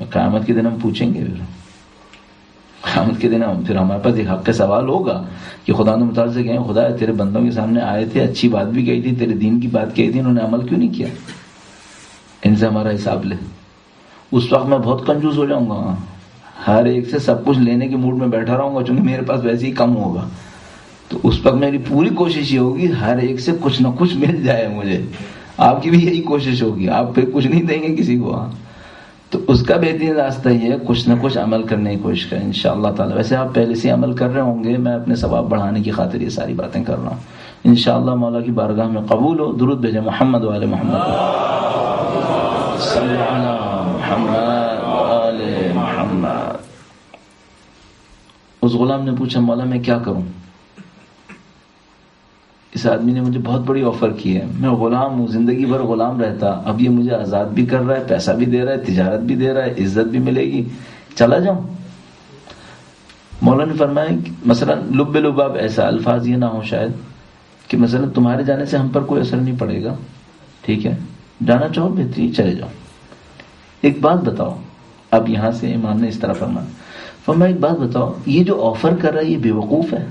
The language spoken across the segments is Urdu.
قیامت کے دن ہم پوچھیں گے، قیامت کے دن پھر ہمارے پاس ایک حق کا سوال ہوگا کہ خدا نے متعال سے کہیں خدا تیرے بندوں کے سامنے آئے تھے، اچھی بات بھی کہی تھی، تیرے دین کی بات کہی تھی، انہوں نے عمل کیوں نہیں کیا؟ ان سے ہمارا حساب لے۔ اس وقت میں بہت کنجوس ہو جاؤں گا، ہر ایک سے سب کچھ لینے کے موڈ میں بیٹھا رہوں گا، چونکہ میرے پاس ویسے ہی کم ہوگا۔ تو اس وقت میری پوری کوشش یہ ہوگی ہر ایک سے کچھ نہ کچھ مل جائے مجھے۔ آپ کی بھی یہی کوشش ہوگی، آپ پھر کچھ نہیں دیں گے کسی کو۔ تو اس کا بہترین راستہ یہ ہے کچھ نہ کچھ عمل کرنے کی کوشش کریں انشاءاللہ تعالی۔ ویسے آپ پہلے سے عمل کر رہے ہوں گے، میں اپنے ثواب بڑھانے کی خاطر یہ ساری باتیں کر رہا ہوں۔ انشاءاللہ مولا کی بارگاہ میں قبول ہو۔ درود بھیجیں محمد وآل محمد، صلی علی محمد وآل محمد۔ اس غلام نے پوچھا مولا میں کیا کروں؟ اس آدمی نے مجھے بہت بڑی آفر کی ہے، میں غلام ہوں، زندگی بھر غلام رہتا، اب یہ مجھے آزاد بھی کر رہا ہے، پیسہ بھی دے رہا ہے، تجارت بھی دے رہا ہے، عزت بھی ملے گی، چلا جاؤں؟ مولا نے فرمایا مثلا لب لباب، ایسا الفاظ یہ نہ ہو شاید کہ مثلا تمہارے جانے سے ہم پر کوئی اثر نہیں پڑے گا، ٹھیک ہے، جانا چاہو بہترین چلے جاؤ۔ ایک بات بتاؤ، اب یہاں سے امام نے اس طرح فرمایا ایک بات بتاؤ، یہ جو آفر کر رہا ہے یہ بے وقوف ہے؟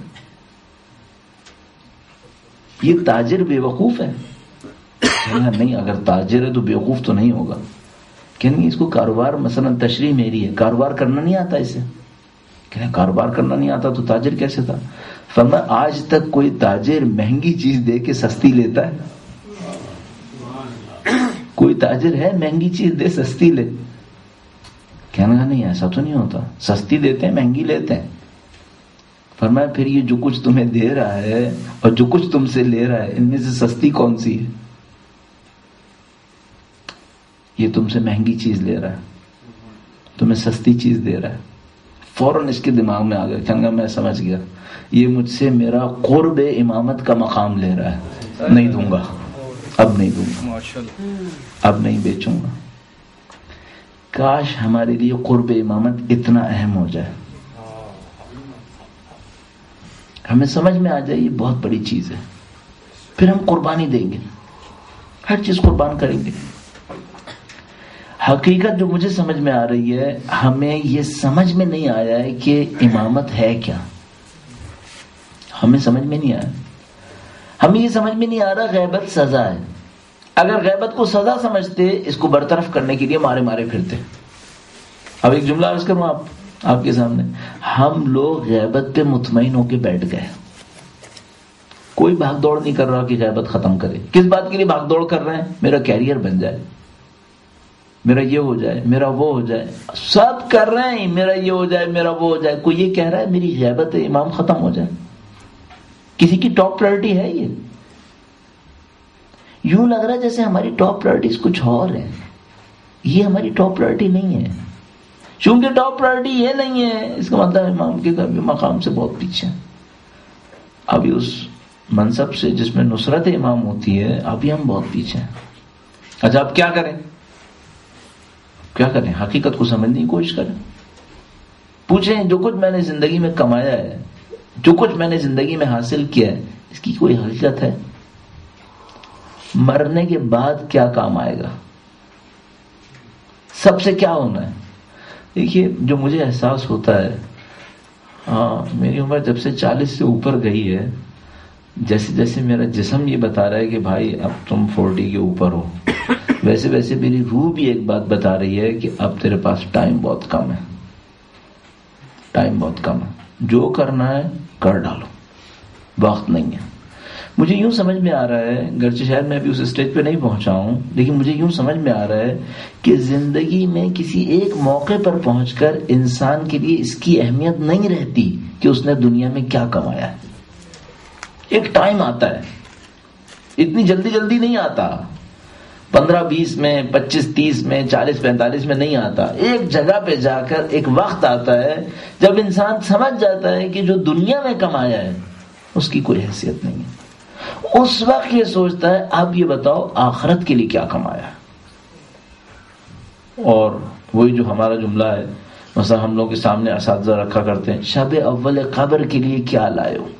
یہ تاجر بے وقوف ہے؟ نہیں، اگر تاجر ہے تو بے وقوف تو نہیں ہوگا۔ کہیں اس کو کاروبار، مثلا تشریح میری ہے، کاروبار کرنا نہیں آتا اسے؟ کہیں کاروبار کرنا نہیں آتا تو تاجر کیسے تھا؟ فرمایا آج تک کوئی تاجر مہنگی چیز دے کے سستی لیتا ہے؟ کوئی تاجر ہے مہنگی چیز دے سستی لے؟ کہنا گا نہیں، ایسا تو نہیں ہوتا، سستی دیتے ہیں مہنگی لیتے ہیں۔ فرمایا پھر یہ جو کچھ تمہیں دے رہا ہے اور جو کچھ تم سے لے رہا ہے، ان میں سے سستی کون سی ہے؟ یہ تم سے مہنگی چیز لے رہا ہے، تمہیں سستی چیز دے رہا ہے۔ فوراً اس کے دماغ میں آ گیا، کہنا میں سمجھ گیا، یہ مجھ سے میرا قرب امامت کا مقام لے رہا ہے، نہیں دوں گا، اب نہیں دوں گا، اب نہیں بیچوں گا۔ کاش ہمارے لیے قرب امامت اتنا اہم ہو جائے، ہمیں سمجھ میں آ جائے یہ بہت بڑی چیز ہے، پھر ہم قربانی دیں گے، ہر چیز قربان کریں گے۔ حقیقت جو مجھے سمجھ میں آ رہی ہے، ہمیں یہ سمجھ میں نہیں آیا ہے کہ امامت ہے کیا، ہمیں سمجھ میں نہیں آیا، ہمیں یہ سمجھ میں نہیں آ رہا غیبت سزا ہے۔ اگر غیبت کو سزا سمجھتے، اس کو برطرف کرنے کے لیے مارے مارے پھرتے۔ اب ایک جملہ عرض کروں آپ کے سامنے، ہم لوگ غیبت پہ مطمئن ہو کے بیٹھ گئے، کوئی بھاگ دوڑ نہیں کر رہا کہ غیبت ختم کرے۔ کس بات کے لیے بھاگ دوڑ کر رہے ہیں؟ میرا کیریئر بن جائے، میرا یہ ہو جائے، میرا وہ ہو جائے، سب کر رہے ہیں میرا یہ ہو جائے، میرا وہ ہو جائے۔ کوئی یہ کہہ رہا ہے میری غیبت امام ختم ہو جائے؟ کسی کی ٹاپ پرائرٹی ہے یہ؟ یوں لگ رہا ہے جیسے ہماری ٹاپ پرائرٹیز کچھ اور ہیں، یہ ہماری ٹاپ پرائرٹی نہیں ہے۔ چونکہ ٹاپ پرائرٹی یہ نہیں ہے، اس کا مطلب امام کے مقام سے بہت پیچھے ہیں۔ ابھی اس منصب سے جس میں نصرت امام ہوتی ہے، ابھی ہم بہت پیچھے ہیں۔ اچھا اب کیا کریں؟ کیا کریں؟ حقیقت کو سمجھنے کی کوشش کریں، پوچھیں جو کچھ میں نے زندگی میں کمایا ہے، جو کچھ میں نے زندگی میں حاصل کیا ہے، اس کی کوئی حقیقت ہے؟ مرنے کے بعد کیا کام آئے گا؟ سب سے کیا ہونا ہے؟ دیکھیے جو مجھے احساس ہوتا ہے، میری عمر جب سے 40 سے اوپر گئی ہے، جیسے جیسے میرا جسم یہ بتا رہا ہے کہ بھائی اب تم 40 کے اوپر ہو، ویسے ویسے میری روح بھی ایک بات بتا رہی ہے کہ اب تیرے پاس ٹائم بہت کم ہے، ٹائم بہت کم ہے، جو کرنا ہے کر ڈالو، وقت نہیں ہے۔ مجھے یوں سمجھ میں آ رہا ہے، گرچہ شاید میں ابھی اس اسٹیج پہ نہیں پہنچا ہوں، لیکن مجھے یوں سمجھ میں آ رہا ہے کہ زندگی میں کسی ایک موقع پر پہنچ کر انسان کے لیے اس کی اہمیت نہیں رہتی کہ اس نے دنیا میں کیا کمایا ہے۔ ایک ٹائم آتا ہے، اتنی جلدی جلدی نہیں آتا، 15-20 میں، 25-30 میں، 40-45 میں نہیں آتا۔ ایک جگہ پہ جا کر ایک وقت آتا ہے جب انسان سمجھ جاتا ہے کہ جو دنیا میں کمایا ہے اس کی کوئی حیثیت نہیں ہے۔ اس وقت یہ سوچتا ہے اب یہ بتاؤ آخرت کے لیے کیا کمایا ہے۔ اور وہی جو ہمارا جملہ ہے، مثلا ہم لوگ کے سامنے اساتذہ رکھا کرتے ہیں، شب اول قبر کے لیے کیا لائے ہو؟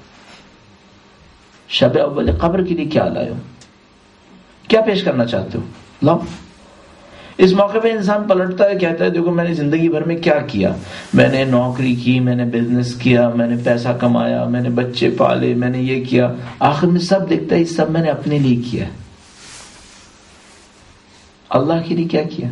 شب اول قبر کے لیے کیا لائے ہو؟ کیا پیش کرنا چاہتے ہو؟ لاؤ۔ اس موقع پہ انسان پلٹتا ہے، کہتا ہے دیکھو میں نے زندگی بھر میں کیا کیا، میں نے نوکری کی، میں نے بزنس کیا، میں نے پیسہ کمایا، میں نے بچے پالے، میں نے یہ کیا، آخر میں سب دیکھتا ہے یہ سب میں نے اپنے لیے کیا، اللہ کے لیے کیا کیا؟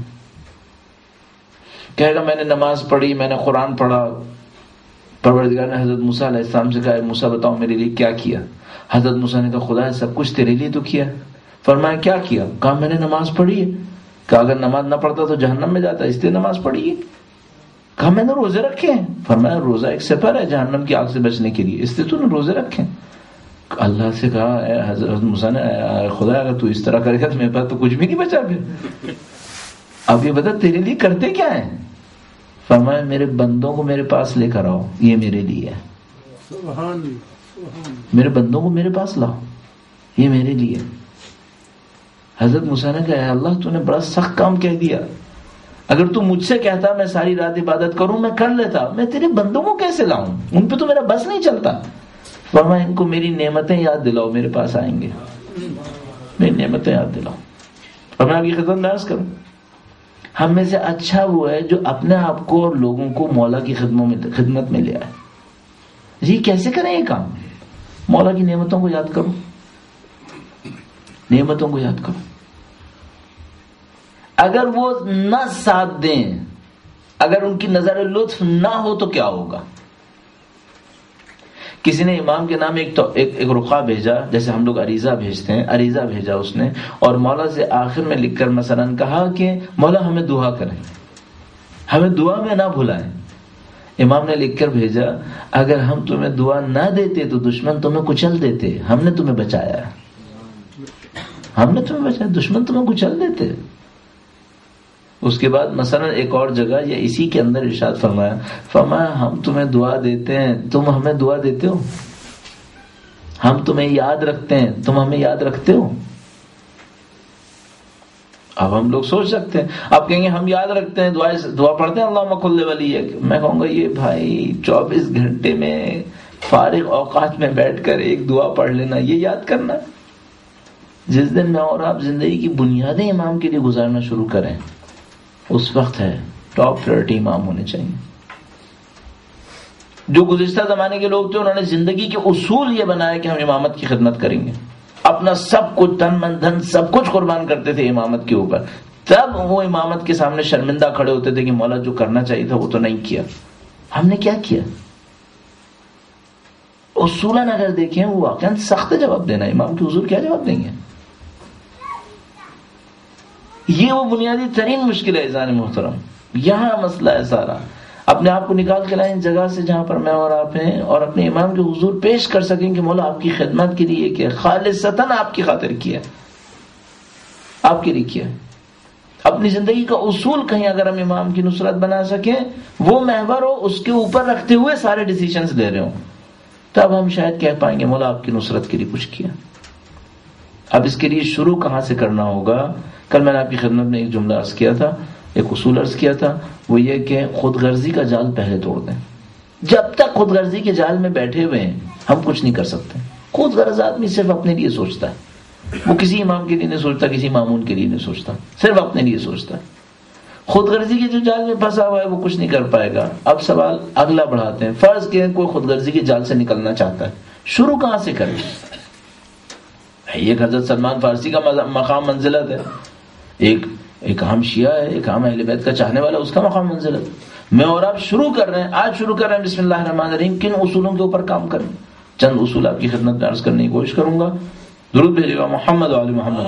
کہے گا میں نے نماز پڑھی، میں نے قرآن پڑھا، پروردگار نے حضرت موسیٰ علیہ السلام سے کہا موسیٰ بتاؤ میرے لیے کیا کیا؟ حضرت موسیٰ نے کہا خدا سب کچھ تیرے لیے تو کیا۔ فرمایا کیا کیا؟ کہا میں نے نماز پڑھی ہے۔ کہا اگر نماز نہ پڑھتا تو جہنم میں جاتا، اس لیے نماز پڑھی ہے۔ کہا میں نے روزے رکھے ہیں۔ فرمایا روزہ ایک سپر ہے جہنم کی آگ سے بچنے کے لیے، اس لیے تو نے روزے رکھے ہیں۔ اللہ سے کہا اے حضرت موسیٰ نے خدا اگر تو اس طرح کرے گا تو میرے پاس تو کچھ بھی نہیں بچا پھر، اب یہ بتا تیرے لیے کرتے کیا ہیں؟ فرمایا میرے بندوں کو میرے پاس لے کر آؤ، یہ میرے لیے ہے، میرے بندوں کو میرے پاس لاؤ، یہ میرے لیے۔ حضرت موسیٰ نے کہا اے اللہ تو نے بڑا سخت کام کہہ دیا، اگر تو مجھ سے کہتا میں ساری رات عبادت کروں میں کر لیتا، میں تیرے بندوں کو کیسے لاؤں، ان پہ تو میرا بس نہیں چلتا۔ فرمایا ان کو میری نعمتیں یاد دلاؤ، میرے پاس آئیں گے، میری نعمتیں یاد دلاؤ۔ اور میں آپ کی خدمت میں عرض کروں، ہم میں سے اچھا وہ ہے جو اپنے آپ کو اور لوگوں کو مولا کی خدمت میں لے آئے۔ جی کیسے کریں یہ کام؟ مولا کی نعمتوں کو یاد کرو، نعمتوں کو یاد کرو۔ اگر وہ نہ ساتھ دیں، اگر ان کی نظر لطف نہ ہو تو کیا ہوگا؟ کسی نے امام کے نام ایک رخا بھیجا، جیسے ہم لوگ عریضہ بھیجتے ہیں، عریضہ بھیجا اس نے، اور مولا سے آخر میں لکھ کر مثلا کہا کہ مولا ہمیں دعا کریں، ہمیں دعا میں نہ بھلائیں۔ امام نے لکھ کر بھیجا اگر ہم تمہیں دعا نہ دیتے تو دشمن تمہیں کچل دیتے، ہم نے تمہیں بچایا، ہم نے تمہیں بچایا، دشمن تمہیں کچل دیتے۔ اس کے بعد مثلا ایک اور جگہ یا اسی کے اندر ارشاد فرمایا ہم تمہیں دعا دیتے ہیں، تم ہمیں دعا دیتے ہو، ہم تمہیں یاد رکھتے ہیں، تم ہمیں یاد رکھتے ہو۔ اب ہم لوگ سوچ سکتے ہیں، آپ کہیں گے ہم یاد رکھتے ہیں، دعا پڑھتے ہیں اللہم کل ولی، میں کہوں گا یہ بھائی 24 گھنٹے میں فارغ اوقات میں بیٹھ کر ایک دعا پڑھ لینا، یہ یاد کرنا۔ جس دن میں اور آپ زندگی کی بنیادیں امام کے لیے گزارنا شروع کریں، اس وقت ہے ٹاپ پریورٹی امام ہونے چاہیے۔ جو گزشتہ زمانے کے لوگ تھے انہوں نے زندگی کے اصول یہ بنایا کہ ہم امامت کی خدمت کریں گے، اپنا سب کچھ تن من دھن سب کچھ قربان کرتے تھے امامت کے اوپر، تب وہ امامت کے سامنے شرمندہ کھڑے ہوتے تھے کہ مولا جو کرنا چاہیے تھا وہ تو نہیں کیا۔ ہم نے کیا کیا؟ اصولاً اگر دیکھیں وہ واقعاً سخت جواب دینا، امام کے حضور کیا جواب دیں گے؟ یہ وہ بنیادی ترین مشکل ہے عزیزان محترم، یہاں مسئلہ ہے سارا۔ اپنے آپ کو نکال کے لائیں جگہ سے جہاں پر میں اور آپ ہیں، اور اپنے امام کے حضور پیش کر سکیں کہ مولا آپ کی خدمت کے لیے کیا، خالصتاً آپ کی خاطر کیا، آپ کے لیے کیا۔ اپنی زندگی کا اصول کہیں اگر ہم امام کی نصرت بنا سکیں، وہ محور ہو، اس کے اوپر رکھتے ہوئے سارے ڈیسیشنز لے رہے ہوں، تب ہم شاید کہہ پائیں گے مولا آپ کی نصرت کے لیے کچھ کیا۔ اب اس کے لیے شروع کہاں سے کرنا ہوگا؟ کل میں نے آپ کی خدمت میں ایک جملہ عرض کیا تھا، ایک اصول عرض کیا تھا، وہ یہ کہ خود غرضی کا جال پہلے توڑ دیں۔ جب تک خود غرضی کے جال میں بیٹھے ہوئے ہیں ہم کچھ نہیں کر سکتے۔ خود غرض آدمی صرف اپنے لیے سوچتا ہے، وہ کسی امام کے لیے نہیں سوچتا، کسی مامون کے لیے نہیں سوچتا، صرف اپنے لیے سوچتا ہے۔ خود غرضی کے جو جال میں پھنسا ہوا ہے وہ کچھ نہیں کر پائے گا۔ اب سوال اگلا بڑھاتے ہیں، فرض کہ کوئی خود غرضی کے جال سے نکلنا چاہتا ہے، شروع کہاں سے کریں؟ ایک حضرت سلمان فارسی کا مقام منزلت ہے، ایک ہم شیعہ ہے، ایک ہم اہل بیت کا چاہنے والا، اس کا مقام منزلت۔ میں اور آپ شروع کر رہے ہیں، آج شروع کر رہے ہیں، بسم اللہ الرحمن الرحیم، کن اصولوں کے اوپر کام کریں؟ چند اصول آپ کی خدمت میں عرض کرنے کی کوشش کروں گا۔ درود بھیجیے گا محمد و آل محمد،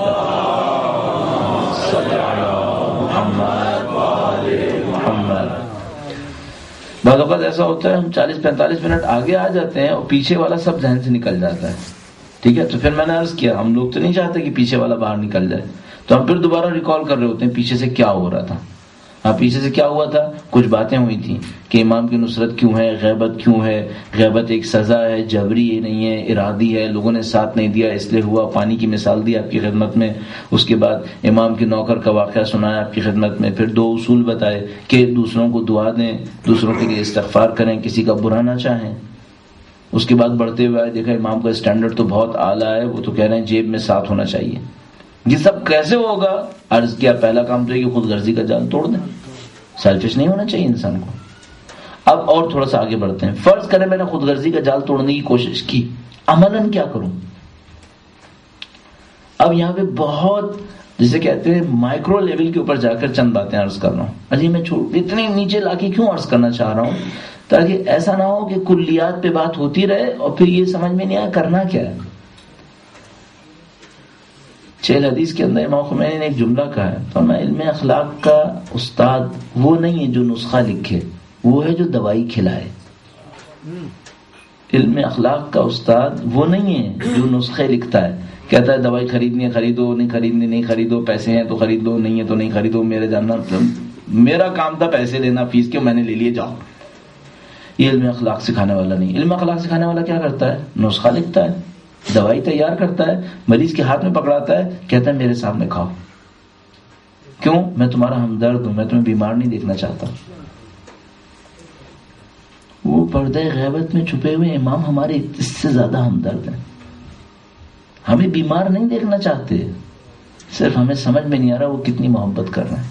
صلی اللہ محمد و آل محمد۔ بعض اوقات ایسا ہوتا ہے ہم 40-45 منٹ آگے آ جاتے ہیں اور پیچھے والا سب ذہن سے نکل جاتا ہے، ٹھیک ہے؟ تو پھر میں نے عرض کیا ہم لوگ تو نہیں چاہتے کہ پیچھے والا باہر نکل جائے، تو ہم پھر دوبارہ ریکال کر رہے ہوتے ہیں پیچھے سے کیا ہو رہا تھا۔ پیچھے سے کیا ہوا تھا؟ کچھ باتیں ہوئی تھیں کہ امام کی نصرت کیوں ہے، غیبت کیوں ہے، غیبت ایک سزا ہے، جبری نہیں ہے، ارادی ہے، لوگوں نے ساتھ نہیں دیا اس لیے ہوا، پانی کی مثال دی آپ کی خدمت میں۔ اس کے بعد امام کے نوکر کا واقعہ سنایا آپ کی خدمت میں، پھر 2 اصول بتائے کہ دوسروں کو دعا دیں، دوسروں کے لیے استغفار کریں، کسی کا برا نہ چاہیں۔ اس کے بعد بڑھتے ہوئے دیکھا امام کا اسٹینڈرڈ تو بہت اعلیٰ ہے، وہ تو کہہ رہے ہیں جیب میں ساتھ ہونا چاہیے، یہ سب کیسے ہوگا؟ عرض کیا پہلا کام تو یہ کہ خود غرضی کا جال توڑ دیں. سیلفش نہیں ہونا چاہیے انسان کو. اب اور تھوڑا سا آگے بڑھتے ہیں. فرض کریں میں نے خود غرضی کا جال توڑنے کی کوشش کی, عملاً کیا کروں؟ اب یہاں پہ بہت جسے کہتے ہیں مائکرو لیول کے اوپر جا کر چند باتیں عرض کر رہا ہوں. اجی میں اتنے نیچے لا کے کیوں عرض کرنا چاہ رہا ہوں؟ تاکہ ایسا نہ ہو کہ کلیات پہ بات ہوتی رہے اور پھر یہ سمجھ میں نہیں آیا کرنا کیا ہے. چہل حدیث کے اندر امام خمینی نے ایک جملہ کہا ہے, تو میں علم اخلاق کا استاد وہ نہیں ہے جو نسخہ لکھے, وہ ہے جو دوائی کھلائے. علم اخلاق کا استاد وہ نہیں ہے جو نسخے لکھتا ہے, کہتا ہے دوائی خریدنی ہے خریدو, نہیں خریدنی نہیں خریدو, پیسے ہیں تو خرید لو, نہیں ہے تو نہیں خریدو, میرے جاننا میرا کام تھا پیسے لینا فیس کے, میں نے لے لیے جاؤ. یہ علم اخلاق سکھانے والا نہیں. علم اخلاق سکھانے والا کیا کرتا ہے؟ نسخہ لکھتا ہے, دوائی تیار کرتا ہے, مریض کے ہاتھ میں پکڑاتا ہے, کہتا ہے میرے سامنے کھاؤ. کیوں؟ میں تمہارا ہمدرد ہوں, میں تمہیں بیمار نہیں دیکھنا چاہتا. وہ پردہ غیبت میں چھپے ہوئے امام ہمارے اس سے زیادہ ہمدرد ہیں. ہمیں بیمار نہیں دیکھنا چاہتے, صرف ہمیں سمجھ میں نہیں آ رہا وہ کتنی محبت کر رہے ہیں.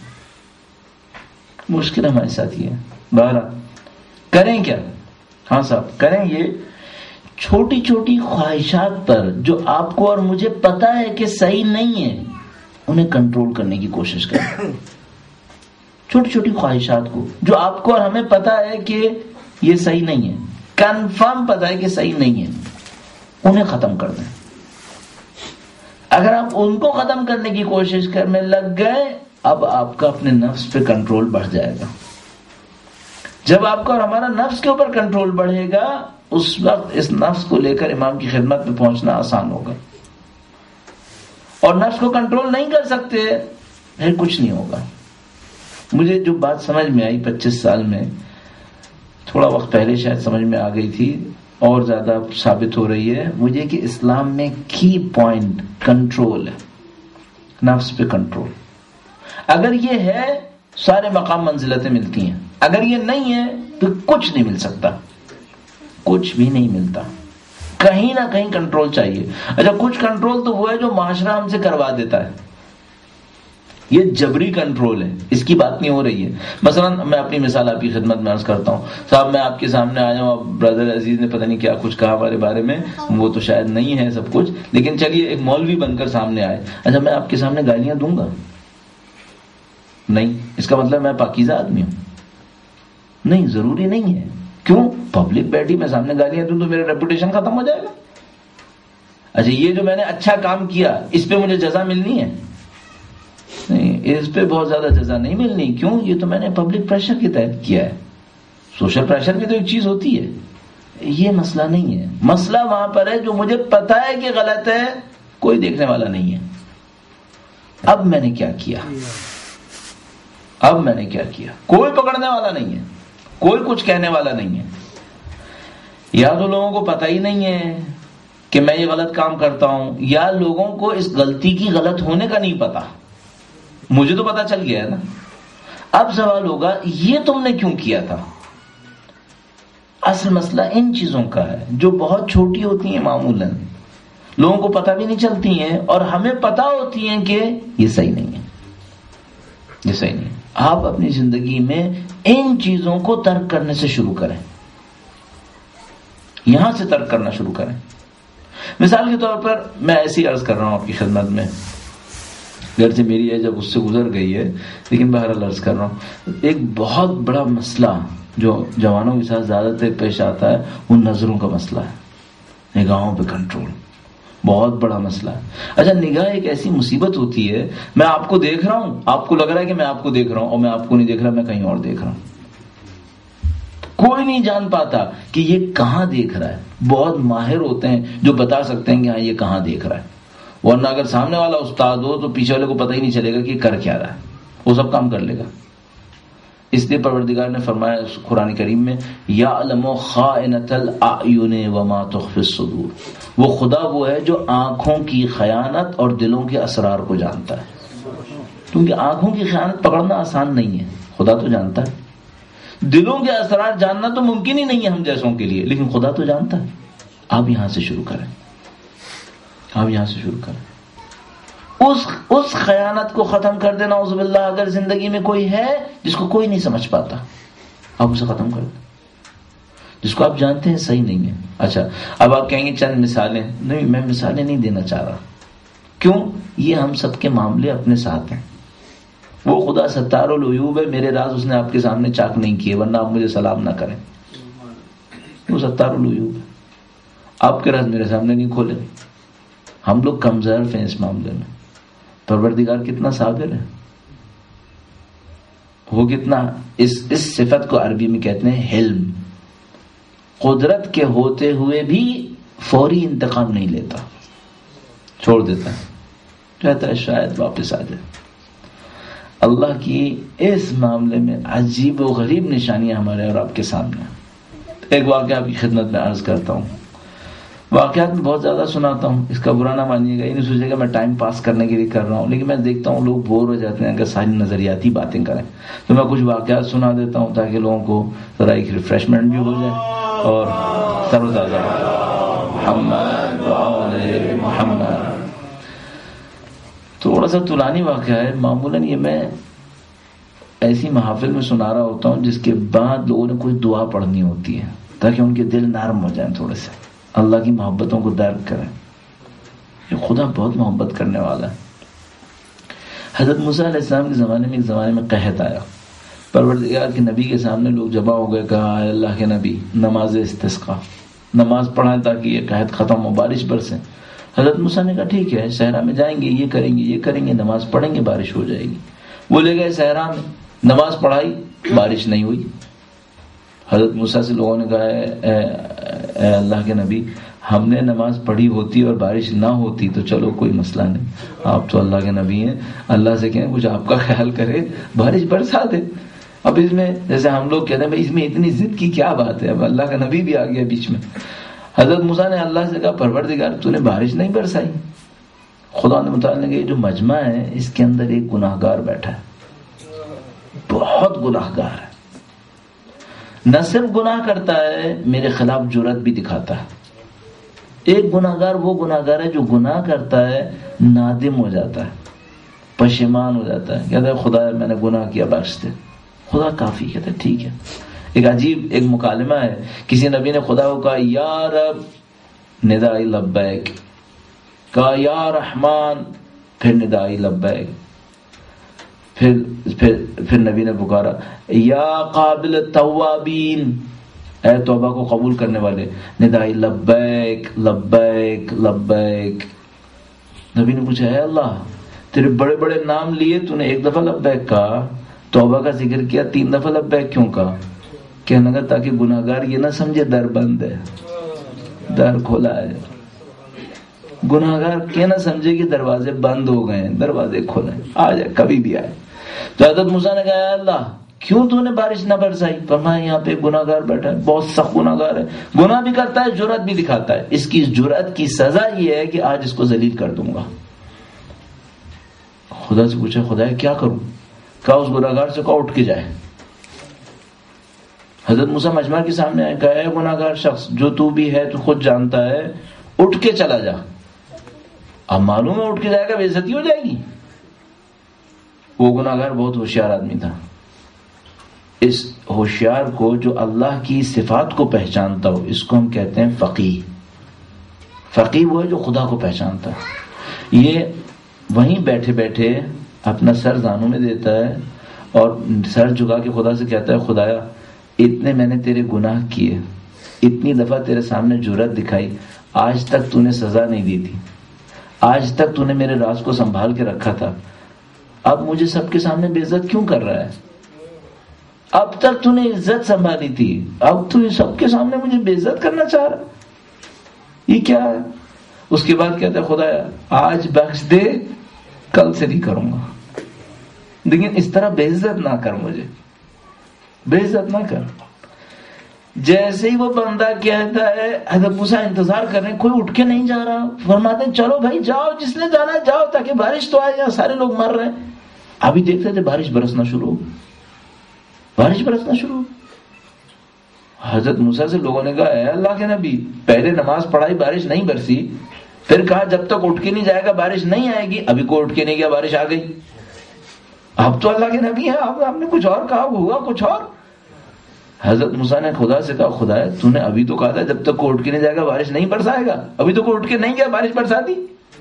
مشکل ہمارے ساتھ یہ ہے. بہرحال کریں کیا؟ ہاں صاحب کریں یہ چھوٹی چھوٹی خواہشات پر جو آپ کو اور مجھے پتا ہے کہ صحیح نہیں ہے, انہیں کنٹرول کرنے کی کوشش کریں. چھوٹی چھوٹی خواہشات کو جو آپ کو اور ہمیں پتا ہے کہ یہ صحیح نہیں ہے, کنفرم پتا ہے کہ صحیح نہیں ہے, انہیں ختم کر دیں. اگر آپ ان کو ختم کرنے کی کوشش کرنے لگ گئے, اب آپ کا اپنے نفس پہ کنٹرول بڑھ جائے گا. جب آپ کا اور ہمارا نفس کے اوپر کنٹرول بڑھے گا, اس وقت اس نفس کو لے کر امام کی خدمت میں پہنچنا آسان ہوگا. اور نفس کو کنٹرول نہیں کر سکتے پھر کچھ نہیں ہوگا. مجھے جو بات سمجھ میں آئی 25 سال میں, تھوڑا وقت پہلے شاید سمجھ میں آ گئی تھی, اور زیادہ ثابت ہو رہی ہے مجھے کہ اسلام میں کی پوائنٹ کنٹرول ہے, نفس پہ کنٹرول. اگر یہ ہے سارے مقام منزلتیں ملتی ہیں, اگر یہ نہیں ہے تو کچھ نہیں مل سکتا, کچھ بھی نہیں ملتا. کہیں نہ کہیں کنٹرول چاہیے. اچھا کچھ کنٹرول تو وہ ہے جو معاشرہ ہم سے کروا دیتا ہے, یہ جبری کنٹرول ہے, اس کی بات نہیں ہو رہی ہے. مثلا میں اپنی مثال آپ کی خدمت میں عرض کرتا ہوں. صاحب میں آپ کے سامنے آیا ہوں, اب برادر عزیز نے پتہ نہیں کیا کچھ کہا ہمارے بارے میں, وہ تو شاید نہیں ہے سب کچھ, لیکن چلیے ایک مولوی بن کر سامنے آئے. اچھا میں آپ کے سامنے گالیاں دوں گا؟ نہیں. اس کا مطلب میں پاکیزہ آدمی ہوں؟ نہیں, ضروری نہیں ہے. کیوں؟ پبلک بیٹھی میں سامنے گالیاں دوں تو میرا ریپوٹیشن ختم ہو جائے گا. اچھا یہ جو میں نے اچھا کام کیا اس پہ مجھے جزا ملنی ہے؟ نہیں, اس پہ بہت زیادہ جزا نہیں ملنی. کیوں؟ یہ تو میں نے پبلک پریشر کے تحت کیا ہے. سوشل پریشر کی تو ایک چیز ہوتی ہے. یہ مسئلہ نہیں ہے. مسئلہ وہاں پر ہے جو مجھے پتا ہے کہ غلط ہے, کوئی دیکھنے والا نہیں ہے. اب میں نے کیا کیا؟ کوئی پکڑنے والا نہیں ہے, کوئی کچھ کہنے والا نہیں ہے. یا تو لوگوں کو پتہ ہی نہیں ہے کہ میں یہ غلط کام کرتا ہوں, یا لوگوں کو اس غلطی کی غلط ہونے کا نہیں پتا. مجھے تو پتا چل گیا ہے نا. اب سوال ہوگا یہ تم نے کیوں کیا تھا؟ اصل مسئلہ ان چیزوں کا ہے جو بہت چھوٹی ہوتی ہیں, معمولاً لوگوں کو پتہ بھی نہیں چلتی ہیں, اور ہمیں پتہ ہوتی ہیں کہ یہ صحیح نہیں ہے, یہ صحیح نہیں ہے. آپ اپنی زندگی میں ان چیزوں کو ترک کرنے سے شروع کریں, یہاں سے ترک کرنا شروع کریں. مثال کے طور پر میں ایسی عرض کر رہا ہوں آپ کی خدمت میں, گھر سے میری ایج اب اس سے گزر گئی ہے, لیکن بہرحال عرض کر رہا ہوں. ایک بہت بڑا مسئلہ جو جوانوں کے ساتھ زیادہ تر پیش آتا ہے وہ نظروں کا مسئلہ ہے, نگاہوں پہ کنٹرول. بہت بڑا مسئلہ ہے. اچھا نگاہ ایک ایسی مصیبت ہوتی ہے, میں آپ کو دیکھ رہا ہوں, آپ کو لگ رہا ہے کہ میں آپ کو دیکھ رہا ہوں, اور میں آپ کو نہیں دیکھ رہا, میں کہیں اور دیکھ رہا ہوں. کوئی نہیں جان پاتا کہ یہ کہاں دیکھ رہا ہے. بہت ماہر ہوتے ہیں جو بتا سکتے ہیں کہ ہاں یہ کہاں دیکھ رہا ہے, ورنہ اگر سامنے والا استاد ہو تو پیچھے والے کو پتہ ہی نہیں چلے گا کہ کر کیا رہا ہے, وہ سب کام کر لے گا. اس لیے پروردگار نے فرمایا قرآن کریم میں, یعلم خائنۃ الاعین وما تخفی الصدور, وہ خدا وہ ہے جو آنکھوں کی خیانت اور دلوں کے اسرار کو جانتا ہے. کیونکہ آنکھوں کی خیانت پکڑنا آسان نہیں ہے, خدا تو جانتا ہے. دلوں کے اسرار جاننا تو ممکن ہی نہیں ہے ہم جیسوں کے لیے, لیکن خدا تو جانتا ہے. آپ یہاں سے شروع کریں, آپ یہاں سے شروع کریں. اس خیانت کو ختم کر دینا اعوذ باللہ. اگر زندگی میں کوئی ہے جس کو کوئی نہیں سمجھ پاتا، آپ اسے ختم کر دیں. جس کو آپ جانتے ہیں صحیح نہیں ہے. اچھا اب آپ کہیں گے چند مثالیں. نہیں، میں مثالیں نہیں دینا چاہ رہا. کیوں؟ یہ ہم سب کے معاملے اپنے ساتھ ہیں. وہ خدا ستار العیوب ہے، میرے راز اس نے آپ کے سامنے چاک نہیں کیے، ورنہ آپ مجھے سلام نہ کریں. وہ ستار العیوب ہے، آپ کے راز میرے سامنے نہیں کھولے. ہم لوگ کمزور ہیں اس معاملے میں. پروردگار کتنا صابر ہے، وہ کتنا اس صفت کو عربی میں کہتے ہیں حلم. قدرت کے ہوتے ہوئے بھی فوری انتقام نہیں لیتا، چھوڑ دیتا ہے، کہتا ہے شاید واپس آ جائے. اللہ کی اس معاملے میں عجیب و غریب نشانیاں ہمارے اور آپ کے سامنے. ایک واقعہ آپ کی خدمت میں عرض کرتا ہوں. واقعات میں بہت زیادہ سناتا ہوں، اس کا برا نہ مانیے گا. یہ نہیں سوچے گا میں ٹائم پاس کرنے کے لیے کر رہا ہوں، لیکن میں دیکھتا ہوں لوگ بور ہو جاتے ہیں اگر ساری نظریاتی باتیں کریں، تو میں کچھ واقعات سنا دیتا ہوں تاکہ لوگوں کو ذرا ایک ریفریشمنٹ بھی ہو جائے اور تر و تازہ ہو جائے. محمد تھوڑا سا طولانی واقعہ ہے. معمولاً یہ میں ایسی محافل میں سنا رہا ہوتا ہوں جس کے بعد لوگوں نے کوئی دعا پڑھنی ہوتی ہے تاکہ ان کے دل نرم ہو جائیں، تھوڑے سے اللہ کی محبتوں کو درک کریں. یہ خدا بہت محبت کرنے والا ہے. حضرت موسیٰ علیہ السلام کے زمانے میں ایک زمانے میں قحط آیا. پروردگار کے نبی کے سامنے لوگ جمع ہو گئے. کہا اے اللہ کے نبی، نماز استسقا، نماز پڑھائیں تاکہ یہ قحط ختم ہو، بارش برسے. حضرت موسیٰ نے کہا ٹھیک ہے، صحرا میں جائیں گے، یہ کریں گے، یہ کریں گے، نماز پڑھیں گے، بارش ہو جائے گی. وہ لے گئے صحرا میں، نماز پڑھائی، بارش نہیں ہوئی. حضرت موسیٰ سے لوگوں نے کہا اے اللہ کے نبی، ہم نے نماز پڑھی ہوتی اور بارش نہ ہوتی تو چلو کوئی مسئلہ نہیں، آپ تو اللہ کے نبی ہیں، اللہ سے کہیں کچھ آپ کا خیال کرے، بارش برسا دے. اب اس میں جیسے ہم لوگ کہتے ہیں بھائی اس میں اتنی ضد کی کیا بات ہے، اب اللہ کا نبی بھی آ گیا بیچ میں. حضرت موسیٰ نے اللہ سے کہا پروردگار تو نے بارش نہیں برسائی. خدا نے متعلق کہ یہ جو مجمع ہے اس کے اندر ایک گناہگار بیٹھا ہے، بہت گناہگار ہے، نہ صرف گناہ کرتا ہے میرے خلاف جرأت بھی دکھاتا ہے. ایک گناہگار وہ گناہگار ہے جو گناہ کرتا ہے نادم ہو جاتا ہے، پشیمان ہو جاتا ہے، کہتا ہے خدا میں نے گناہ کیا بخش دے. خدا کافی کہتا ہے ٹھیک ہے. ایک عجیب ایک مکالمہ ہے، کسی نبی نے خدا کو کہا یا رب، ندائی لبیک، کہا یا رحمان، پھر ندائی لبیک، پھر نبی نے پکارا یا قابل التوابین، اے توبہ کو قبول کرنے والے، ندائی لبیک لبیک لبیک. نبی نے پوچھا اے اللہ تیرے بڑے بڑے نام لیے، تو نے ایک دفعہ لبیک کہا، توبہ کا ذکر کیا 3 دفعہ لبیک کیوں کہا؟ کہنے لگا تاکہ گناہگار یہ نہ سمجھے در بند ہے، در کھولا ہے. گناہگار یہ نہ سمجھے کہ دروازے بند ہو گئے ہیں، دروازے کھولے، آ جائے کبھی بھی آئے. تو حضرت موسیٰ نے کہا اے اللہ کیوں تو نے بارش نہ برسائی؟ فرمایا یہاں پہ گناہگار بیٹھا ہے، بہت سخت گناہگار ہے، گناہ بھی کرتا ہے، جرأت بھی دکھاتا ہے. اس کی جرأت کی سزا یہ ہے کہ آج اس کو ذلیل کر دوں گا. خدا سے پوچھا خدا کیا کروں؟ کہا اس گناہگار سے کہا اٹھ کے جائے. حضرت موسیٰ مجمع کے سامنے آئے، کہا اے گناہگار شخص، جو تو بھی ہے تو خود جانتا ہے، اٹھ کے چلا جا. اب معلوم ہے اٹھ کے جائے گا بے عزتی ہو جائے گی. وہ گناہگار بہت ہوشیار آدمی تھا. اس ہوشیار کو جو اللہ کی صفات کو پہچانتا ہو اس کو ہم کہتے ہیں فقیہ. فقیہ وہ ہے جو خدا کو پہچانتا ہے. یہ وہیں بیٹھے بیٹھے اپنا سر زانوں میں دیتا ہے اور سر جھکا کے خدا سے کہتا ہے خدایا اتنے میں نے تیرے گناہ کیے، اتنی دفعہ تیرے سامنے جرأت دکھائی، آج تک تو نے سزا نہیں دی تھی، آج تک تو نے میرے راز کو سنبھال کے رکھا تھا، اب مجھے سب کے سامنے بے عزت کیوں کر رہا ہے؟ اب تک تو نے عزت سنبھالی تھی، اب تو سب کے سامنے مجھے بے عزت کرنا چاہ رہا، یہ کیا ہے؟ اس کے بعد کہتا ہے خدایا آج بخش دے، کل سے نہیں کروں گا، لیکن اس طرح بے عزت نہ کر، مجھے بے عزت نہ کر. جیسے ہی وہ بندہ کہتا ہے حضرت موسیٰ انتظار کر رہے ہیں، کوئی اٹھ کے نہیں جا رہا. فرماتے ہیں چلو بھائی جاؤ، جس نے جانا ہے جاؤ، تاکہ بارش تو آئے، یہاں سارے لوگ مر رہے ہیں. ابھی دیکھتے تھے بارش برسنا شروع ہو، بارش برسنا شروع ہو. حضرت موسیٰ سے لوگوں نے کہا اے اللہ کے نبی، پہلے نماز پڑھائی بارش نہیں برسی، پھر کہا جب تک اٹھ کے نہیں جائے گا بارش نہیں آئے گی. ابھی کوئی اٹھ کے نہیں گیا, بارش آ گئی. اب تو اللہ کے نبی ہیں, آپ نے کچھ اور کہا, ہوگا کچھ اور. حضرت موسیٰ نے خدا سے کہا, خدا تو نے ابھی تو کہا تھا جب تک کوئی اٹھ کے نہیں جائے گا بارش نہیں برسائے گا, ابھی تو کوئی اٹھ کے نہیں گیا بارش برسا دی.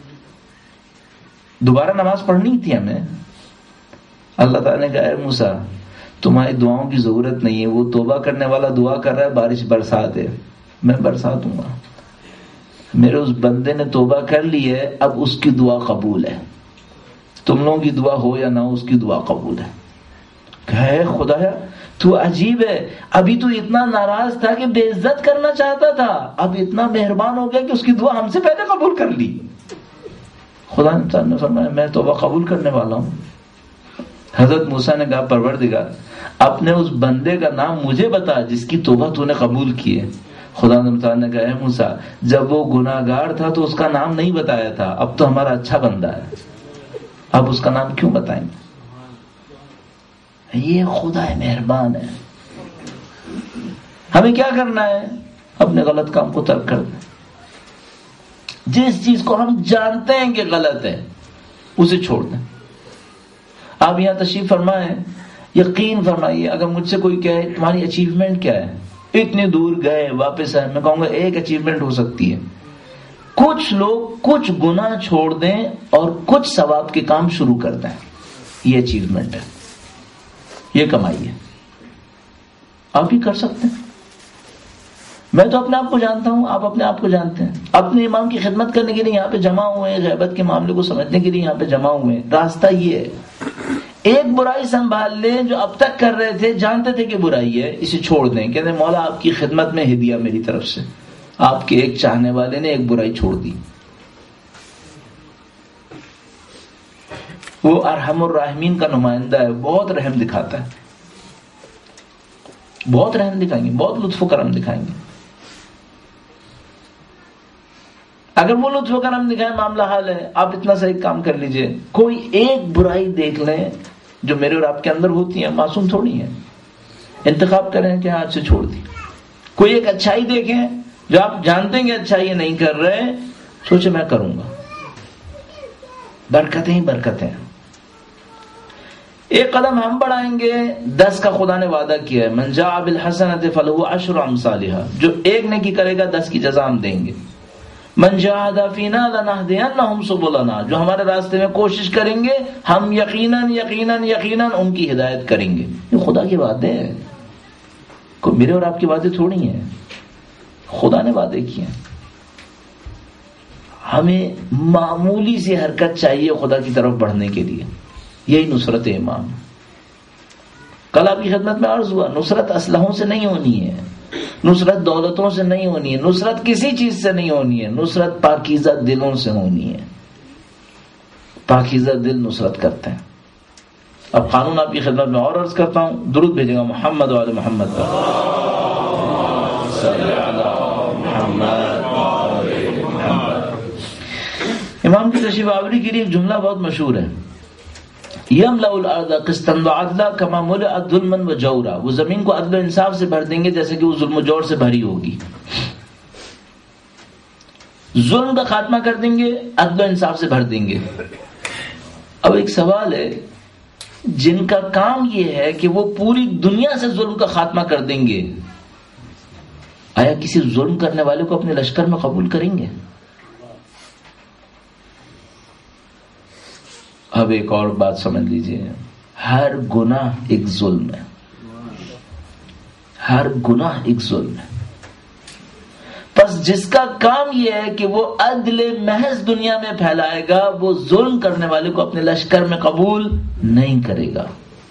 دوبارہ نماز پڑھنی تھی ہمیں. اللہ تعالیٰ نے کہا, اے موسیٰ تمہاری دعاؤں کی ضرورت نہیں ہے, وہ توبہ کرنے والا دعا کر رہا ہے بارش برسا دے, میں برسا دوں گا. میرے اس بندے نے توبہ کر لی ہے, اب اس کی دعا قبول ہے. تم لوگوں کی دعا ہو یا نہ ہو, اس کی دعا قبول ہے. کہ خدایا تو عجیب ہے, ابھی تو اتنا ناراض تھا کہ بے عزت کرنا چاہتا تھا, اب اتنا مہربان ہو گیا کہ اس کی دعا ہم سے پہلے قبول کر لی. خدا نے فرمایا میں توبہ قبول کرنے والا ہوں. حضرت موسیٰ نے کہا, پروردگار اپنے اس بندے کا نام مجھے بتا جس کی توبہ تو نے قبول کی ہے. خدا نے کہا, اے موسیٰ جب وہ گناہگار تھا تو اس کا نام نہیں بتایا تھا, اب تو ہمارا اچھا بندہ ہے, اب اس کا نام کیوں بتائیں گے. یہ خدا ہے, مہربان ہے. ہمیں کیا کرنا ہے, اپنے غلط کام کو ترک کر دیں. جس چیز کو ہم جانتے ہیں کہ غلط ہے اسے چھوڑ دیں. آپ یہاں تشریف فرمائیں, یقین فرمائیے اگر مجھ سے کوئی کہے تمہاری اچیومنٹ کیا ہے, اتنی دور گئے واپس آئے, میں کہوں گا ایک اچیومنٹ ہو سکتی ہے, کچھ لوگ کچھ گناہ چھوڑ دیں اور کچھ ثواب کے کام شروع کر دیں. یہ اچیومنٹ ہے, یہ کمائی ہے. آپ بھی کر سکتے ہیں. میں تو اپنے آپ کو جانتا ہوں, آپ اپنے آپ کو جانتے ہیں. اپنے امام کی خدمت کرنے کے لیے یہاں پہ جمع ہوئے ہیں, غیبت کے معاملے کو سمجھنے کے لیے یہاں پہ جمع ہوئے ہیں. راستہ یہ ہے, ایک برائی سنبھال لیں جو اب تک کر رہے تھے, جانتے تھے کہ برائی ہے, اسے چھوڑ دیں. کہتے ہیں مولا آپ کی خدمت میں ہدیہ میری طرف سے, آپ کے ایک چاہنے والے نے ایک برائی چھوڑ دی. وہ ارحم الراحمین کا نمائندہ ہے, بہت رحم دکھاتا ہے, بہت رحم دکھائیں گے, بہت لطف و کرم دکھائیں گے. اگر وہ لطف و کرم دکھائیں معاملہ حال ہے. آپ اتنا سا ایک کام کر لیجئے, کوئی ایک برائی دیکھ لیں جو میرے اور آپ کے اندر ہوتی ہیں, معصوم تھوڑی ہیں, انتخاب کریں کہ آج سے چھوڑ دی. کوئی ایک اچھائی دیکھیں جو آپ جانتے ہیں کہ اچھائی نہیں کر رہے, سوچے میں کروں گا, برکتیں ہی برکتیں. ایک قدم ہم بڑھائیں گے, 10 کا خدا نے وعدہ کیا ہے, من جاء بالحسنۃ فلہ عشر امثالھا, جو ایک نیکی کرے گا 10 کی جزا ہم دیں گے. من جاہد فینا لنہدینہم سبلنا, جو ہمارے راستے میں کوشش کریں گے ہم یقیناً ان کی ہدایت کریں گے. یہ خدا کی وعدے ہیں, کوئی میرے اور آپ کی وعدے تھوڑی ہیں, خدا نے وعدے کیے ہیں. ہمیں معمولی سی حرکت چاہیے خدا کی طرف بڑھنے کے لیے, یہی نصرت امام. کل آپ کی خدمت میں عرض ہوا, نصرت اسلحوں سے نہیں ہونی ہے, نصرت دولتوں سے نہیں ہونی ہے, نصرت کسی چیز سے نہیں ہونی ہے, نصرت پاکیزہ دلوں سے ہونی ہے. پاکیزہ دل نصرت کرتے ہیں. اب قانون آپ کی خدمت میں اور عرض کرتا ہوں, درود بھیجے گا محمد و آل محمد پر. امام کی تشریف آوری کے لیے ایک جملہ بہت مشہور ہے, یملأ الارض قسطا وعدلا کما ملئت ظلما وجورا, وہ زمین کو عدل و انصاف سے بھر دیں گے جیسے کہ وہ ظلم و جور سے بھری ہوگی. ظلم کا خاتمہ کر دیں گے, عدل و انصاف سے بھر دیں گے. اب ایک سوال ہے, جن کا کام یہ ہے کہ وہ پوری دنیا سے ظلم کا خاتمہ کر دیں گے, آیا کسی ظلم کرنے والے کو اپنے لشکر میں قبول کریں گے؟ اب ایک اور بات سمجھ لیجئے, ہر گناہ ایک ظلم ہے, ہر گناہ ایک ظلم ہے. پس جس کا کام یہ ہے کہ وہ عدل محض دنیا میں پھیلائے گا, وہ ظلم کرنے والے کو اپنے لشکر میں قبول نہیں کرے گا.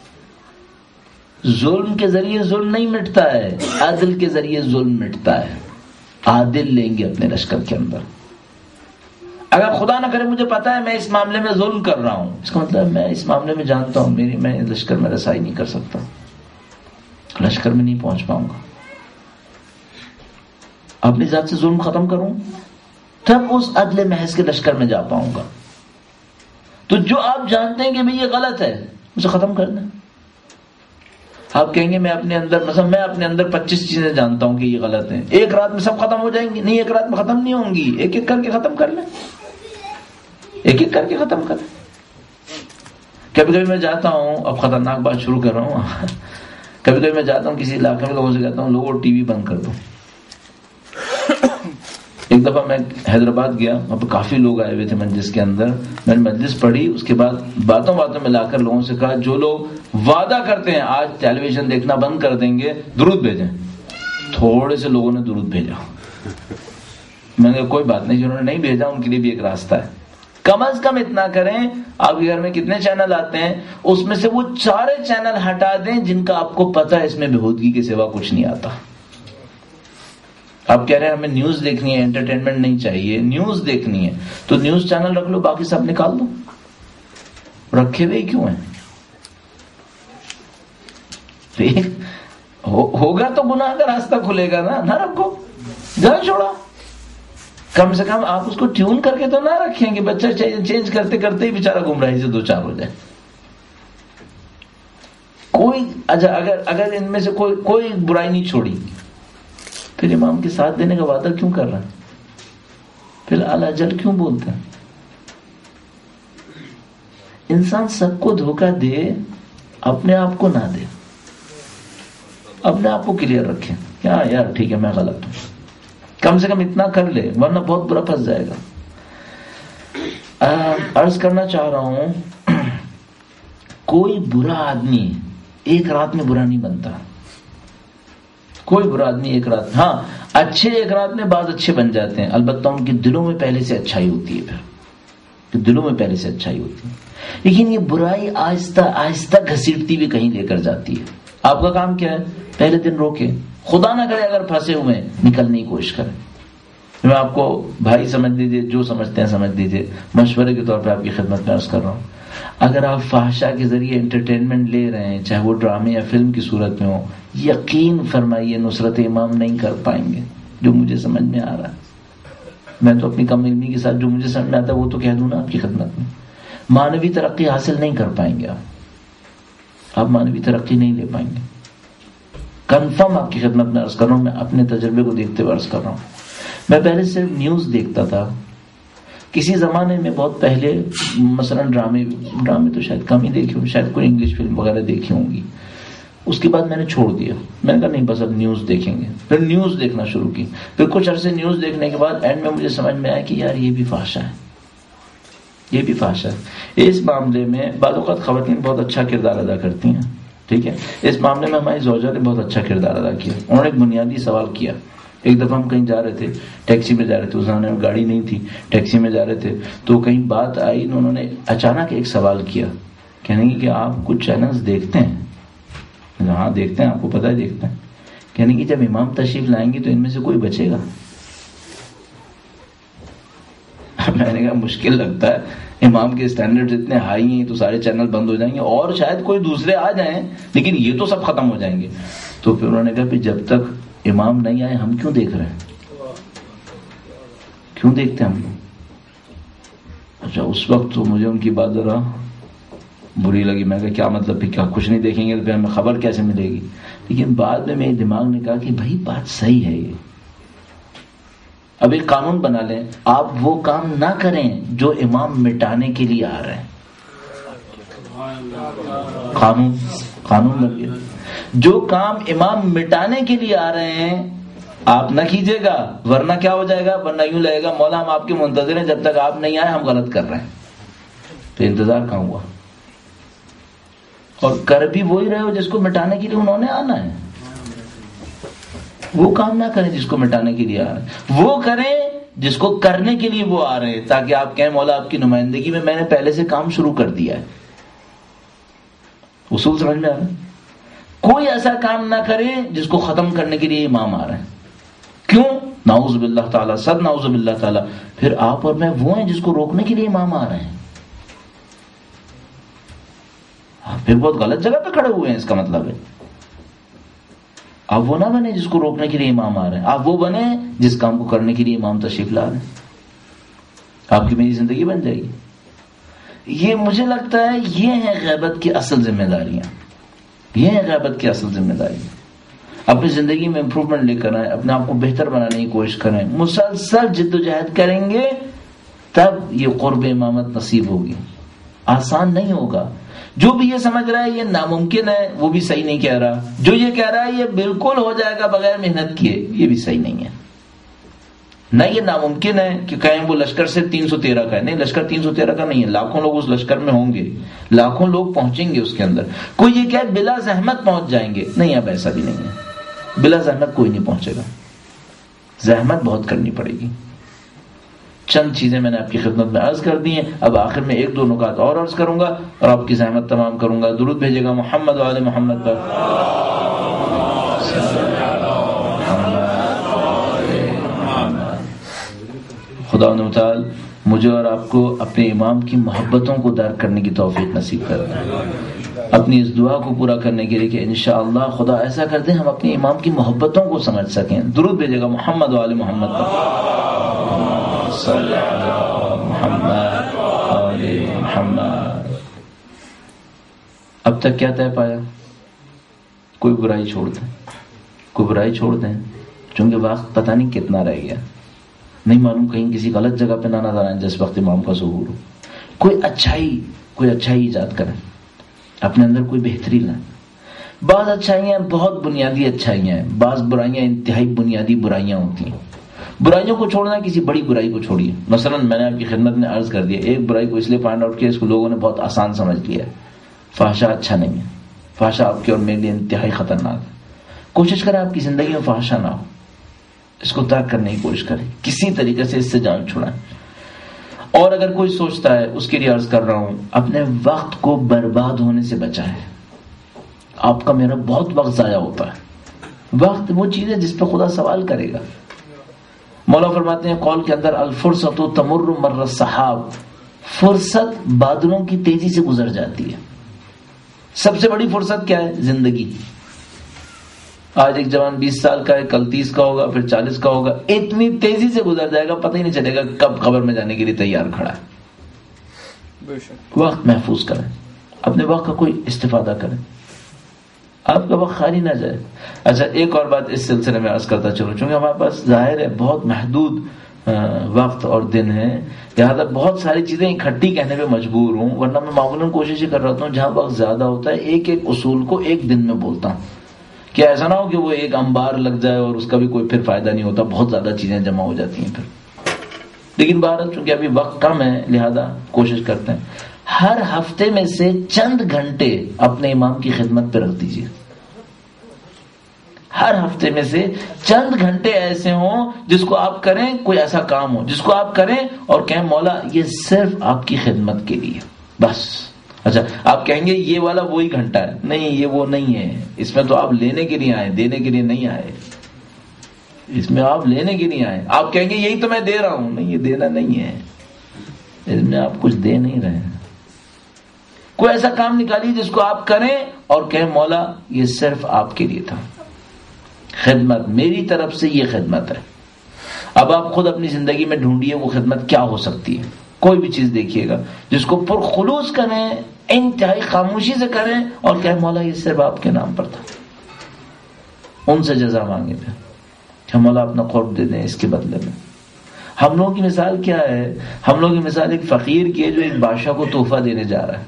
ظلم کے ذریعے ظلم نہیں مٹتا ہے, عدل کے ذریعے ظلم مٹتا ہے. عادل لیں گے اپنے لشکر کے اندر. اگر خدا نہ کرے مجھے پتا ہے میں اس معاملے میں ظلم کر رہا ہوں, اس کا مطلب میں اس معاملے میں جانتا ہوں میں لشکر میں رسائی نہیں کر سکتا, لشکر میں نہیں پہنچ پاؤں گا. اپنی ذات سے ظلم ختم کروں تب اس عدل محض کے لشکر میں جا پاؤں گا. تو جو آپ جانتے ہیں کہ بھئی یہ غلط ہے, اسے ختم کر دیں. آپ کہیں گے میں اپنے اندر مثلا میں اپنے اندر 25 چیزیں جانتا ہوں کہ یہ غلط ہیں، ایک رات میں سب ختم ہو جائیں گی؟ نہیں، ایک رات میں ختم نہیں ہوں گی، ایک ایک کر کے ختم کر لیں، ایک ایک کر کے ختم کر لیں۔ کبھی کبھی میں جاتا ہوں، اب خطرناک بات شروع کر رہا ہوں، کبھی کبھی میں جاتا ہوں کسی علاقے میں، لوگوں سے کہتا ہوں لوگوں ٹی وی بند کر دو۔ ایک دفعہ میں حیدرآباد گیا، وہاں پہ کافی لوگ آئے ہوئے تھے مجلس کے اندر، میں نے مجلس پڑھی، اس کے بعد باتوں میں لا کر لوگوں سے کہا جو لوگ وعدہ کرتے ہیں آج ٹیلی ویژن دیکھنا بند کر دیں گے درود بھیجیں۔ تھوڑے سے لوگوں نے درود بھیجا، میں نے کہا کوئی بات نہیں، جنہوں نے نہیں بھیجا ان کے لیے بھی ایک راستہ ہے، کم از کم اتنا کریں آپ کے گھر میں کتنے چینل آتے ہیں اس میں سے وہ سارے چینل ہٹا دیں جن کا آپ کو پتہ ہے اس میں بےہودگی کے سوا کچھ نہیں آتا۔ آپ کہہ رہے ہیں ہمیں نیوز دیکھنی ہے، انٹرٹینمنٹ نہیں چاہیے، نیوز دیکھنی ہے تو نیوز چینل رکھ لو، باقی سب نکال دو، رکھے ہوئے کیوں ہیں؟ ہوگا تو گناہ کا راستہ کھلے گا نا، نہ رکھو، جان چھوڑا، کم سے کم آپ اس کو ٹیون کر کے تو نہ رکھیں کہ بچہ چینج کرتے کرتے ہی بیچارہ گمراہی سے دو چار ہو جائے۔ کوئی اگر ان میں سے کوئی برائی نہیں چھوڑی پھر امام کے ساتھ دینے کا وعدہ کیوں کر رہا ہے؟ پھر الاجل کیوں بولتا ہے؟ انسان سب کو دھوکہ دے، اپنے آپ کو نہ دے، اپنے آپ کو کلیئر رکھے، کیا یار ٹھیک ہے میں غلط ہوں، کم سے کم اتنا کر لے، ورنہ بہت برا پھنس جائے گا۔ عرض کرنا چاہ رہا ہوں کوئی برا آدمی ایک رات میں برا نہیں بنتا، کوئی برا آدمی ایک رات، ہاں اچھے ایک رات میں بعض اچھے بن جاتے ہیں، البتہ ان کے دلوں میں پہلے سے اچھائی ہوتی ہے، پھر دلوں میں پہلے سے اچھائی ہوتی ہے، لیکن یہ برائی آہستہ آہستہ گھسیٹتی بھی کہیں لے کر جاتی ہے۔ آپ کا کام کیا ہے؟ پہلے دن روکے، خدا نہ کرے اگر پھنسے ہوئے نکلنے کی کوشش کریں۔ میں آپ کو بھائی سمجھ لیجیے، جو سمجھتے ہیں سمجھ لیجیے، مشورے کے طور پہ آپ کی خدمت میں عرض کر رہا ہوں، اگر آپ فحشا کے ذریعے انٹرٹینمنٹ لے رہے ہیں، چاہے وہ ڈرامے یا فلم کی صورت میں ہو، یقین فرمائیے نصرت امام نہیں کر پائیں گے، جو مجھے سمجھ میں آ رہا ہے۔ میں تو اپنی کم علمی کے ساتھ جو مجھے سمجھ میں آتا ہے وہ تو کہہ دوں نا آپ کی خدمت میں، مانوی ترقی حاصل نہیں کر پائیں گے، آپ مانوی ترقی نہیں لے پائیں گے، کنفرم آپ کی خدمت میں عرض کر رہا ہوں، میں اپنے تجربے کو دیکھتے ہوئے عرض کر رہا ہوں۔ میں پہلے صرف نیوز دیکھتا تھا، کسی زمانے میں بہت پہلے، مثلا ڈرامے تو شاید کم ہی دیکھی ہوں، شاید کوئی انگلش فلم وغیرہ دیکھی ہوں گی، اس کے بعد میں نے چھوڑ دیا، میں نے کہا نہیں بس اب نیوز دیکھیں گے، پھر نیوز دیکھنا شروع کی، پھر کچھ عرصے نیوز دیکھنے کے بعد اینڈ میں مجھے سمجھ میں آیا کہ یار یہ بھی فحشا ہے، یہ بھی فحشا ہے۔ اس معاملے میں بعض اوقات خواتین بہت اچھا کردار ادا کرتی ہیں، ٹھیک ہے، اس معاملے میں ہماری زوجہ نے بہت اچھا کردار ادا کیا۔ انہوں نے ایک بنیادی سوال کیا، ایک دفعہ ہم کہیں جا رہے تھے، ٹیکسی میں جا رہے تھے، اس زمانے میں گاڑی نہیں تھی، ٹیکسی میں جا رہے تھے تو کہیں بات آئی، انہوں نے اچانک ایک سوال کیا، کہنے کہ آپ کچھ چینلز دیکھتے ہیں؟ ہاں دیکھتے ہیں، آپ کو پتہ ہے دیکھتے ہیں۔ کہنے کہ جب امام تشریف لائیں گے تو ان میں سے کوئی بچے گا؟ میں نے کہا مشکل لگتا ہے، امام کے اسٹینڈرڈ اتنے ہائی ہیں تو سارے چینل بند ہو جائیں گے، اور شاید کوئی دوسرے آ جائیں لیکن یہ تو سب ختم ہو جائیں گے۔ تو پھر انہوں نے کہا جب تک امام نہیں آئے ہم کیوں دیکھ رہے ہیں، کیوں دیکھتے ہیں ہم لوگ؟ اچھا اس وقت تو مجھے ان کی بات ذرا بری لگی، میں کہا کیا مطلب، پھر کیا کچھ نہیں دیکھیں گے تو پھر ہمیں خبر کیسے ملے گی؟ لیکن بعد میں میرے دماغ نے کہا کہ بھائی بات صحیح ہے، یہ اب ایک قانون بنا لیں، آپ وہ کام نہ کریں جو امام مٹانے کے لیے آ رہے ہیں، قانون بن گیا، جو کام امام مٹانے کے لیے آ رہے ہیں آپ نہ کیجیے گا، ورنہ کیا ہو جائے گا، ورنہ یوں لگے گا مولا ہم آپ کے منتظر ہیں، جب تک آپ نہیں آئے ہم غلط کر رہے ہیں۔ تو انتظار کہاں ہوا؟ اور کر بھی وہی رہے ہو جس کو مٹانے کے لیے انہوں نے آنا ہے، وہ کام نہ کریں جس کو مٹانے کے لیے آ رہے ہیں، وہ کریں جس کو کرنے کے لیے وہ آ رہے ہیں، تاکہ آپ کہیں مولا آپ کی نمائندگی میں نے پہلے سے کام شروع کر دیا ہے۔ اصول سمجھ میں آ رہا ہے؟ کوئی ایسا کام نہ کرے جس کو ختم کرنے کے لیے امام آ رہے ہیں۔ کیوں؟ نعوذ باللہ تعالیٰ، صد نعوذ باللہ تعالیٰ، پھر آپ اور میں وہ ہیں جس کو روکنے کے لیے امام آ رہے ہیں، آپ پھر بہت غلط جگہ پہ کھڑے ہوئے ہیں، اس کا مطلب ہے آپ وہ نہ بنے جس کو روکنے کے لیے امام آ رہے ہیں، آپ وہ بنے جس کام کو کرنے کے لیے امام تشریف لا رہے ہیں، آپ کی میری زندگی بن جائے گی۔ یہ مجھے لگتا ہے یہ ہیں غیبت کی اصل ذمہ داریاں۔ یہ ہے غیبت کی اصل ذمہ داری. اپنی زندگی میں امپروومنٹ لے کر آئیں, اپنے آپ کو بہتر بنانے کی کوشش کریں, مسلسل جد و جہد کریں گے تب یہ قرب امامت نصیب ہوگی. آسان نہیں ہوگا. جو بھی یہ سمجھ رہا ہے یہ ناممکن ہے وہ بھی صحیح نہیں کہہ رہا, جو یہ کہہ رہا ہے یہ بالکل ہو جائے گا بغیر محنت کیے یہ بھی صحیح نہیں ہے. نہ یہ ناممکن ہے کہ کہیں وہ لشکر سے 313 کا ہے, نہیں, لشکر 313 کا نہیں ہے, لاکھوں لوگ اس لشکر میں ہوں گے, لاکھوں لوگ پہنچیں گے اس کے اندر. کوئی یہ کہے بلا زحمت پہنچ جائیں گے, نہیں, اب ایسا بھی نہیں ہے, بلا زحمت کوئی نہیں پہنچے گا, زحمت بہت کرنی پڑے گی. چند چیزیں میں نے آپ کی خدمت میں عرض کر دی ہیں, اب آخر میں 1-2 نکات اور عرض کروں گا اور آپ کی زحمت تمام کروں گا. درود بھیجے گا محمد و آل محمد پر. خدا متعال مجھے اور آپ کو اپنے امام کی محبتوں کو درک کرنے کی توفیق نصیب کر دیں, اپنی اس دعا کو پورا کرنے کے لیے کہ انشاءاللہ خدا ایسا کر دیں ہم اپنے امام کی محبتوں کو سمجھ سکیں. درود بھیجے گا محمد و آل محمد پر. صلی اللہ محمد آل محمد. اب تک کیا طے پایا؟ کوئی برائی چھوڑ دیں, کوئی برائی چھوڑ دیں, چونکہ وقت پتہ نہیں کتنا رہ گیا, نہیں معلوم کہیں کسی غلط جگہ پہ نہ نظر آئیں جس وقت امام کا ظہور ہو. کوئی اچھائی ایجاد کریں, اپنے اندر کوئی بہتری لائیں. بعض اچھائیاں بہت بنیادی اچھائیاں ہیں, بعض برائیاں انتہائی بنیادی برائیاں ہوتی ہیں. برائیوں کو چھوڑنا کسی بڑی برائی کو چھوڑیے. مثلا میں نے آپ کی خدمت میں عرض کر دیا, ایک برائی کو اس لیے فائنڈ آؤٹ کیا اس کو لوگوں نے بہت آسان سمجھ لیا ہے. فحشا اچھا نہیں ہے, فحشا آپ کے اور میرے لیے انتہائی خطرناک ہے. کوشش کریں آپ کی زندگی میں فحشا نہ ہو, اس کو ترک کرنے کی کوشش کریں, کسی طریقے سے اس سے جان چھڑائیں. اور اگر کوئی سوچتا ہے, اس کے لیے عرض کر رہا ہوں, اپنے وقت کو برباد ہونے سے بچائیں. آپ کا میرا بہت وقت ضائع ہوتا ہے. وقت وہ چیز ہے جس پہ خدا سوال کرے گا. مولا فرماتے ہیں قول کے اندر, الفرصت تمر مر السحاب, فرصت بادلوں کی تیزی سے گزر جاتی ہے. سب سے بڑی فرصت کیا ہے؟ زندگی. آج ایک جوان 20 سال کا ہے, کل 30 کا ہوگا, پھر 40 کا ہوگا, اتنی تیزی سے گزر جائے گا پتہ ہی نہیں چلے گا کب قبر میں جانے کے لیے تیار کھڑا ہے. وقت محفوظ کریں, اپنے وقت کا کوئی استفادہ کریں, آپ کا وقت خالی نہ جائے. اچھا, ایک اور بات اس سلسلے میں عرض کرتا چلوں, چونکہ ہمارے پاس ظاہر ہے بہت محدود وقت اور دن ہے, لہٰذا بہت ساری چیزیں اکٹھی کہنے پہ مجبور ہوں, ورنہ میں معمولاً کوشش کر رہا ہوں جہاں وقت زیادہ ہوتا ہے ایک ایک اصول کو ایک دن میں بولتا ہوں, کہ ایسا نہ ہو کہ وہ ایک انبار لگ جائے اور اس کا بھی کوئی پھر فائدہ نہیں ہوتا, بہت زیادہ چیزیں جمع ہو جاتی ہیں پھر. لیکن بہرحال چونکہ ابھی وقت کم ہے لہذا کوشش کرتے ہیں ہر ہفتے میں سے چند گھنٹے اپنے امام کی خدمت پہ رکھ دیجیے. ہر ہفتے میں سے چند گھنٹے ایسے ہوں جس کو آپ کریں, کوئی ایسا کام ہو جس کو آپ کریں اور کہیں مولا یہ صرف آپ کی خدمت کے لیے بس. اچھا, آپ کہیں گے یہ والا وہی گھنٹہ ہے, نہیں, یہ وہ نہیں ہے, اس میں تو آپ لینے کے لیے آئے, دینے کے لیے نہیں آئے, اس میں آپ لینے کے لیے آئے. آپ کہیں گے یہی تو میں دے رہا ہوں, نہیں, یہ دینا نہیں ہے, اس میں آپ کچھ دے نہیں رہے ہیں. کوئی ایسا کام نکالیے جس کو آپ کریں اور کہیں مولا یہ صرف آپ کے لیے تھا, خدمت میری طرف سے, یہ خدمت ہے. اب آپ خود اپنی زندگی میں ڈھونڈیے وہ خدمت کیا ہو سکتی ہے. کوئی بھی چیز دیکھیے گا جس کو پرخلوص کریں, انتہائی خاموشی سے کریں اور کہیں مولا یہ صرف آپ کے نام پر تھا. ان سے جزا مانگے پھر کہ مولا اپنا قرب دے دیں اس کے بدلے میں. ہم لوگوں کی مثال کیا ہے؟ ہم لوگوں کی مثال ایک فقیر کی ہے جو ایک بادشاہ کو تحفہ دینے جا رہا ہے.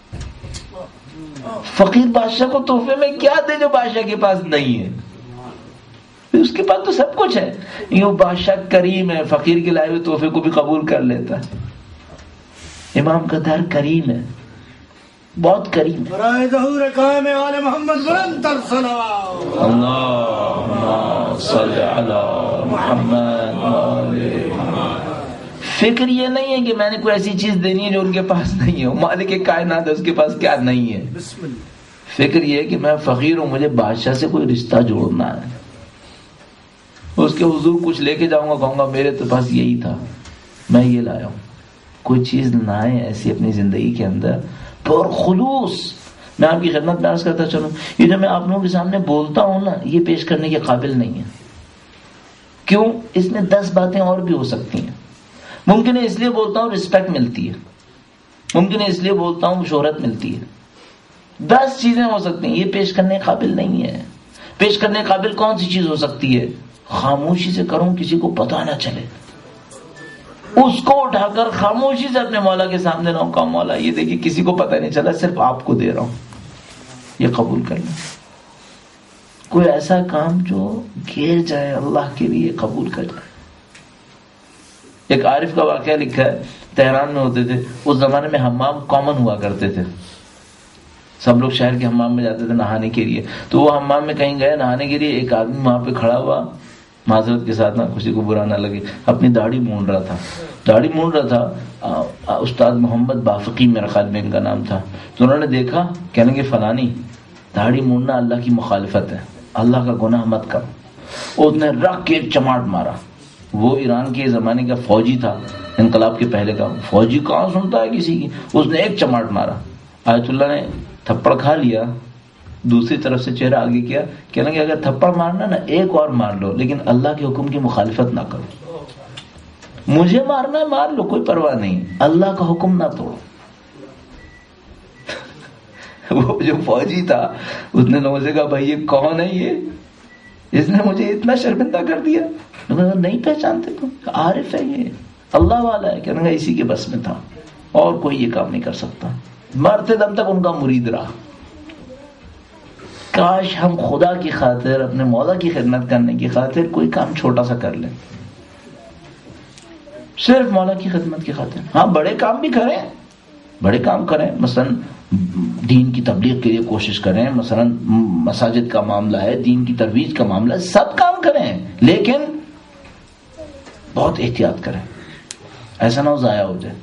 فقیر بادشاہ کو تحفے میں کیا دے جو بادشاہ کے پاس نہیں ہے؟ اس کے پاس تو سب کچھ ہے. یہ بادشاہ کریم ہے, فقیر کے لائے ہوئے تحفے کو بھی قبول کر لیتا ہے. امام کا در کریم ہے, بہت کریم ہے. برائے ظہور قائم آل محمد بلندر صلوات اللہم صلی علی محمد. فکر یہ نہیں ہے کہ میں نے کوئی ایسی چیز دینی ہے جو ان کے پاس نہیں ہے. مالک کائنات ہے, اس کے پاس کیا نہیں ہے. فکر یہ ہے کہ میں فقیر ہوں, مجھے بادشاہ سے کوئی رشتہ جوڑنا ہے. اس کے حضور کچھ لے کے جاؤں گا, کہوں گا میرے تو پاس یہی تھا, میں یہ لایا ہوں. کوئی چیز لائیں ایسی اپنی زندگی کے اندر پر خلوص. میں آپ کی خدمت میں عرض کرتا چلوں, یہ جو میں آپ لوگوں کے سامنے بولتا ہوں نا, یہ پیش کرنے کے قابل نہیں ہے. کیوں؟ اس میں 10 باتیں اور بھی ہو سکتی ہیں. ممکن ہے اس لیے بولتا ہوں رسپیکٹ ملتی ہے, ممکن ہے اس لیے بولتا ہوں شہرت ملتی ہے, 10 چیزیں ہو سکتی ہیں، یہ پیش کرنے قابل نہیں ہے. پیش کرنے قابل کون سی چیز ہو سکتی ہے؟ خاموشی سے کروں، کسی کو پتہ نہ چلے، اس کو اٹھا کر خاموشی سے اپنے مولا کے سامنے رہوں، کہا مولا یہ دیکھیے کسی کو پتہ نہیں چلا، صرف آپ کو دے رہا ہوں، یہ قبول کر لیں. کوئی ایسا کام جو گر جائے اللہ کے لیے قبول کر جائے. ایک عارف کا واقعہ لکھا ہے، تہران میں ہوتے تھے اس زمانے میں، حمام کامن ہوا کرتے تھے، سب لوگ شہر کے حمام میں جاتے تھے نہانے کے لیے. تو وہ حمام میں کہیں گئے نہانے کے لیے، ایک آدمی وہاں پہ کھڑا ہوا، معذرت کے ساتھ، نہ کسی کو برا نہ لگے، اپنی داڑھی مونڈ رہا تھا. استاد محمد بافقی میرا خیال میں ان کا نام تھا. تو انہوں نے دیکھا، کہنے لگے فلانی داڑھی مونڈنا اللہ کی مخالفت ہے، اللہ کا گناہ مت کر. اس نے رکھ کے ایک چماٹ مارا. وہ ایران کے زمانے کا فوجی تھا، انقلاب کے پہلے کا. فوجی کہاں سنتا ہے کسی کی، اس نے ایک چماٹ مارا. آیت اللہ نے تھپڑ کھا لیا، دوسری طرف سے چہرہ آگے کیا، کہنے لگے اگر تھپڑ مارنا نا ایک اور مار لو، لیکن اللہ کے حکم کی مخالفت نہ کرو. مجھے مارنا ہے مار لو، کوئی پرواہ نہیں، اللہ کا حکم نہ توڑو. وہ جو فوجی تھا اس نے لوگوں سے کہا بھائی یہ کون ہے، یہ اس نے مجھے اتنا شرمندہ کر دیا. نہیں پہچانتے تم؟ عارف ہے، یہ اللہ والا ہے. کہنے لگا اسی کے بس میں تھا، اور کوئی یہ کام نہیں کر سکتا. مرتے دم تک ان کا مرید رہا. کاش ہم خدا کی خاطر، اپنے مولا کی خدمت کرنے کی خاطر کوئی کام چھوٹا سا کر لیں، صرف مولا کی خدمت کی خاطر. ہاں بڑے کام بھی کریں، بڑے کام کریں، مثلا دین کی تبلیغ کے لیے کوشش کریں، مثلا مساجد کا معاملہ ہے، دین کی ترویج کا معاملہ ہے، سب کام کریں، لیکن بہت احتیاط کریں، ایسا نہ ہو ضائع ہو جائے.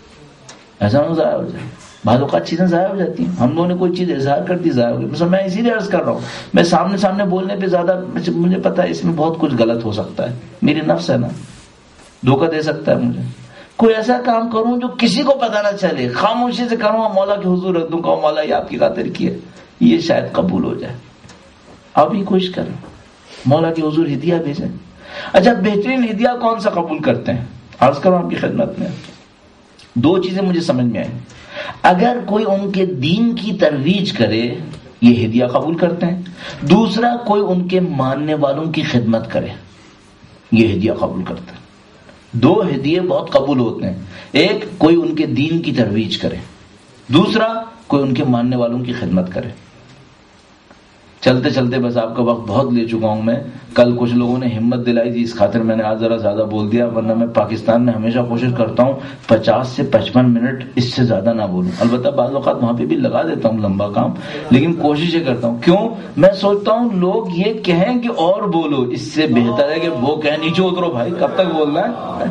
بعض اوقات چیزیں ضائع ہو جاتی ہیں. ہم لوگوں نے کوئی چیز اظہار کر دی، ضائع ہو گئی. مثلا میں اسی لیے عرض کر رہا ہوں، میں سامنے بولنے پہ زیادہ، مجھے پتا ہے اس میں بہت کچھ غلط ہو سکتا ہے، میری نفس ہے نا، دھوکہ دے سکتا ہے مجھے. کوئی ایسا کام کروں جو کسی کو پتہ نہ چلے، خاموشی سے کروں، مولا کے حضور رکھ دوں، کہ مولا یہ آپ کی خاطر کیا، یہ شاید قبول ہو جائے. آپ ہی کوشش کریں، مولا کے حضور ہدیہ بھیجیں. اچھا بہترین ہدیہ کون سا قبول کرتے ہیں؟ عرض کروں آپ کی خدمت میں 2 چیزیں مجھے سمجھ میں آئی. اگر کوئی ان کے دین کی ترویج کرے، یہ ہدیہ قبول کرتے ہیں. دوسرا کوئی ان کے ماننے والوں کی خدمت کرے، یہ ہدیہ قبول کرتے ہیں. 2 ہدیے بہت قبول ہوتے ہیں. ایک کوئی ان کے دین کی ترویج کرے، دوسرا کوئی ان کے ماننے والوں کی خدمت کرے. چلتے چلتے بس آپ کا وقت بہت لے چکا ہوں میں. کل کچھ لوگوں نے ہمت دلائی تھی، اس خاطر میں نے آج ذرا زیادہ بول دیا، ورنہ میں پاکستان میں ہمیشہ کوشش کرتا ہوں 50 سے 55 منٹ اس سے زیادہ نہ بولوں. البتہ بعض اوقات وہاں پہ بھی لگا دیتا ہوں لمبا کام، لیکن کوشش یہ کرتا ہوں. کیوں؟ میں سوچتا ہوں لوگ یہ کہیں کہ اور بولو، اس سے بہتر ہے کہ وہ کہیں نیچے اترو بھائی، کب تک بولنا ہے.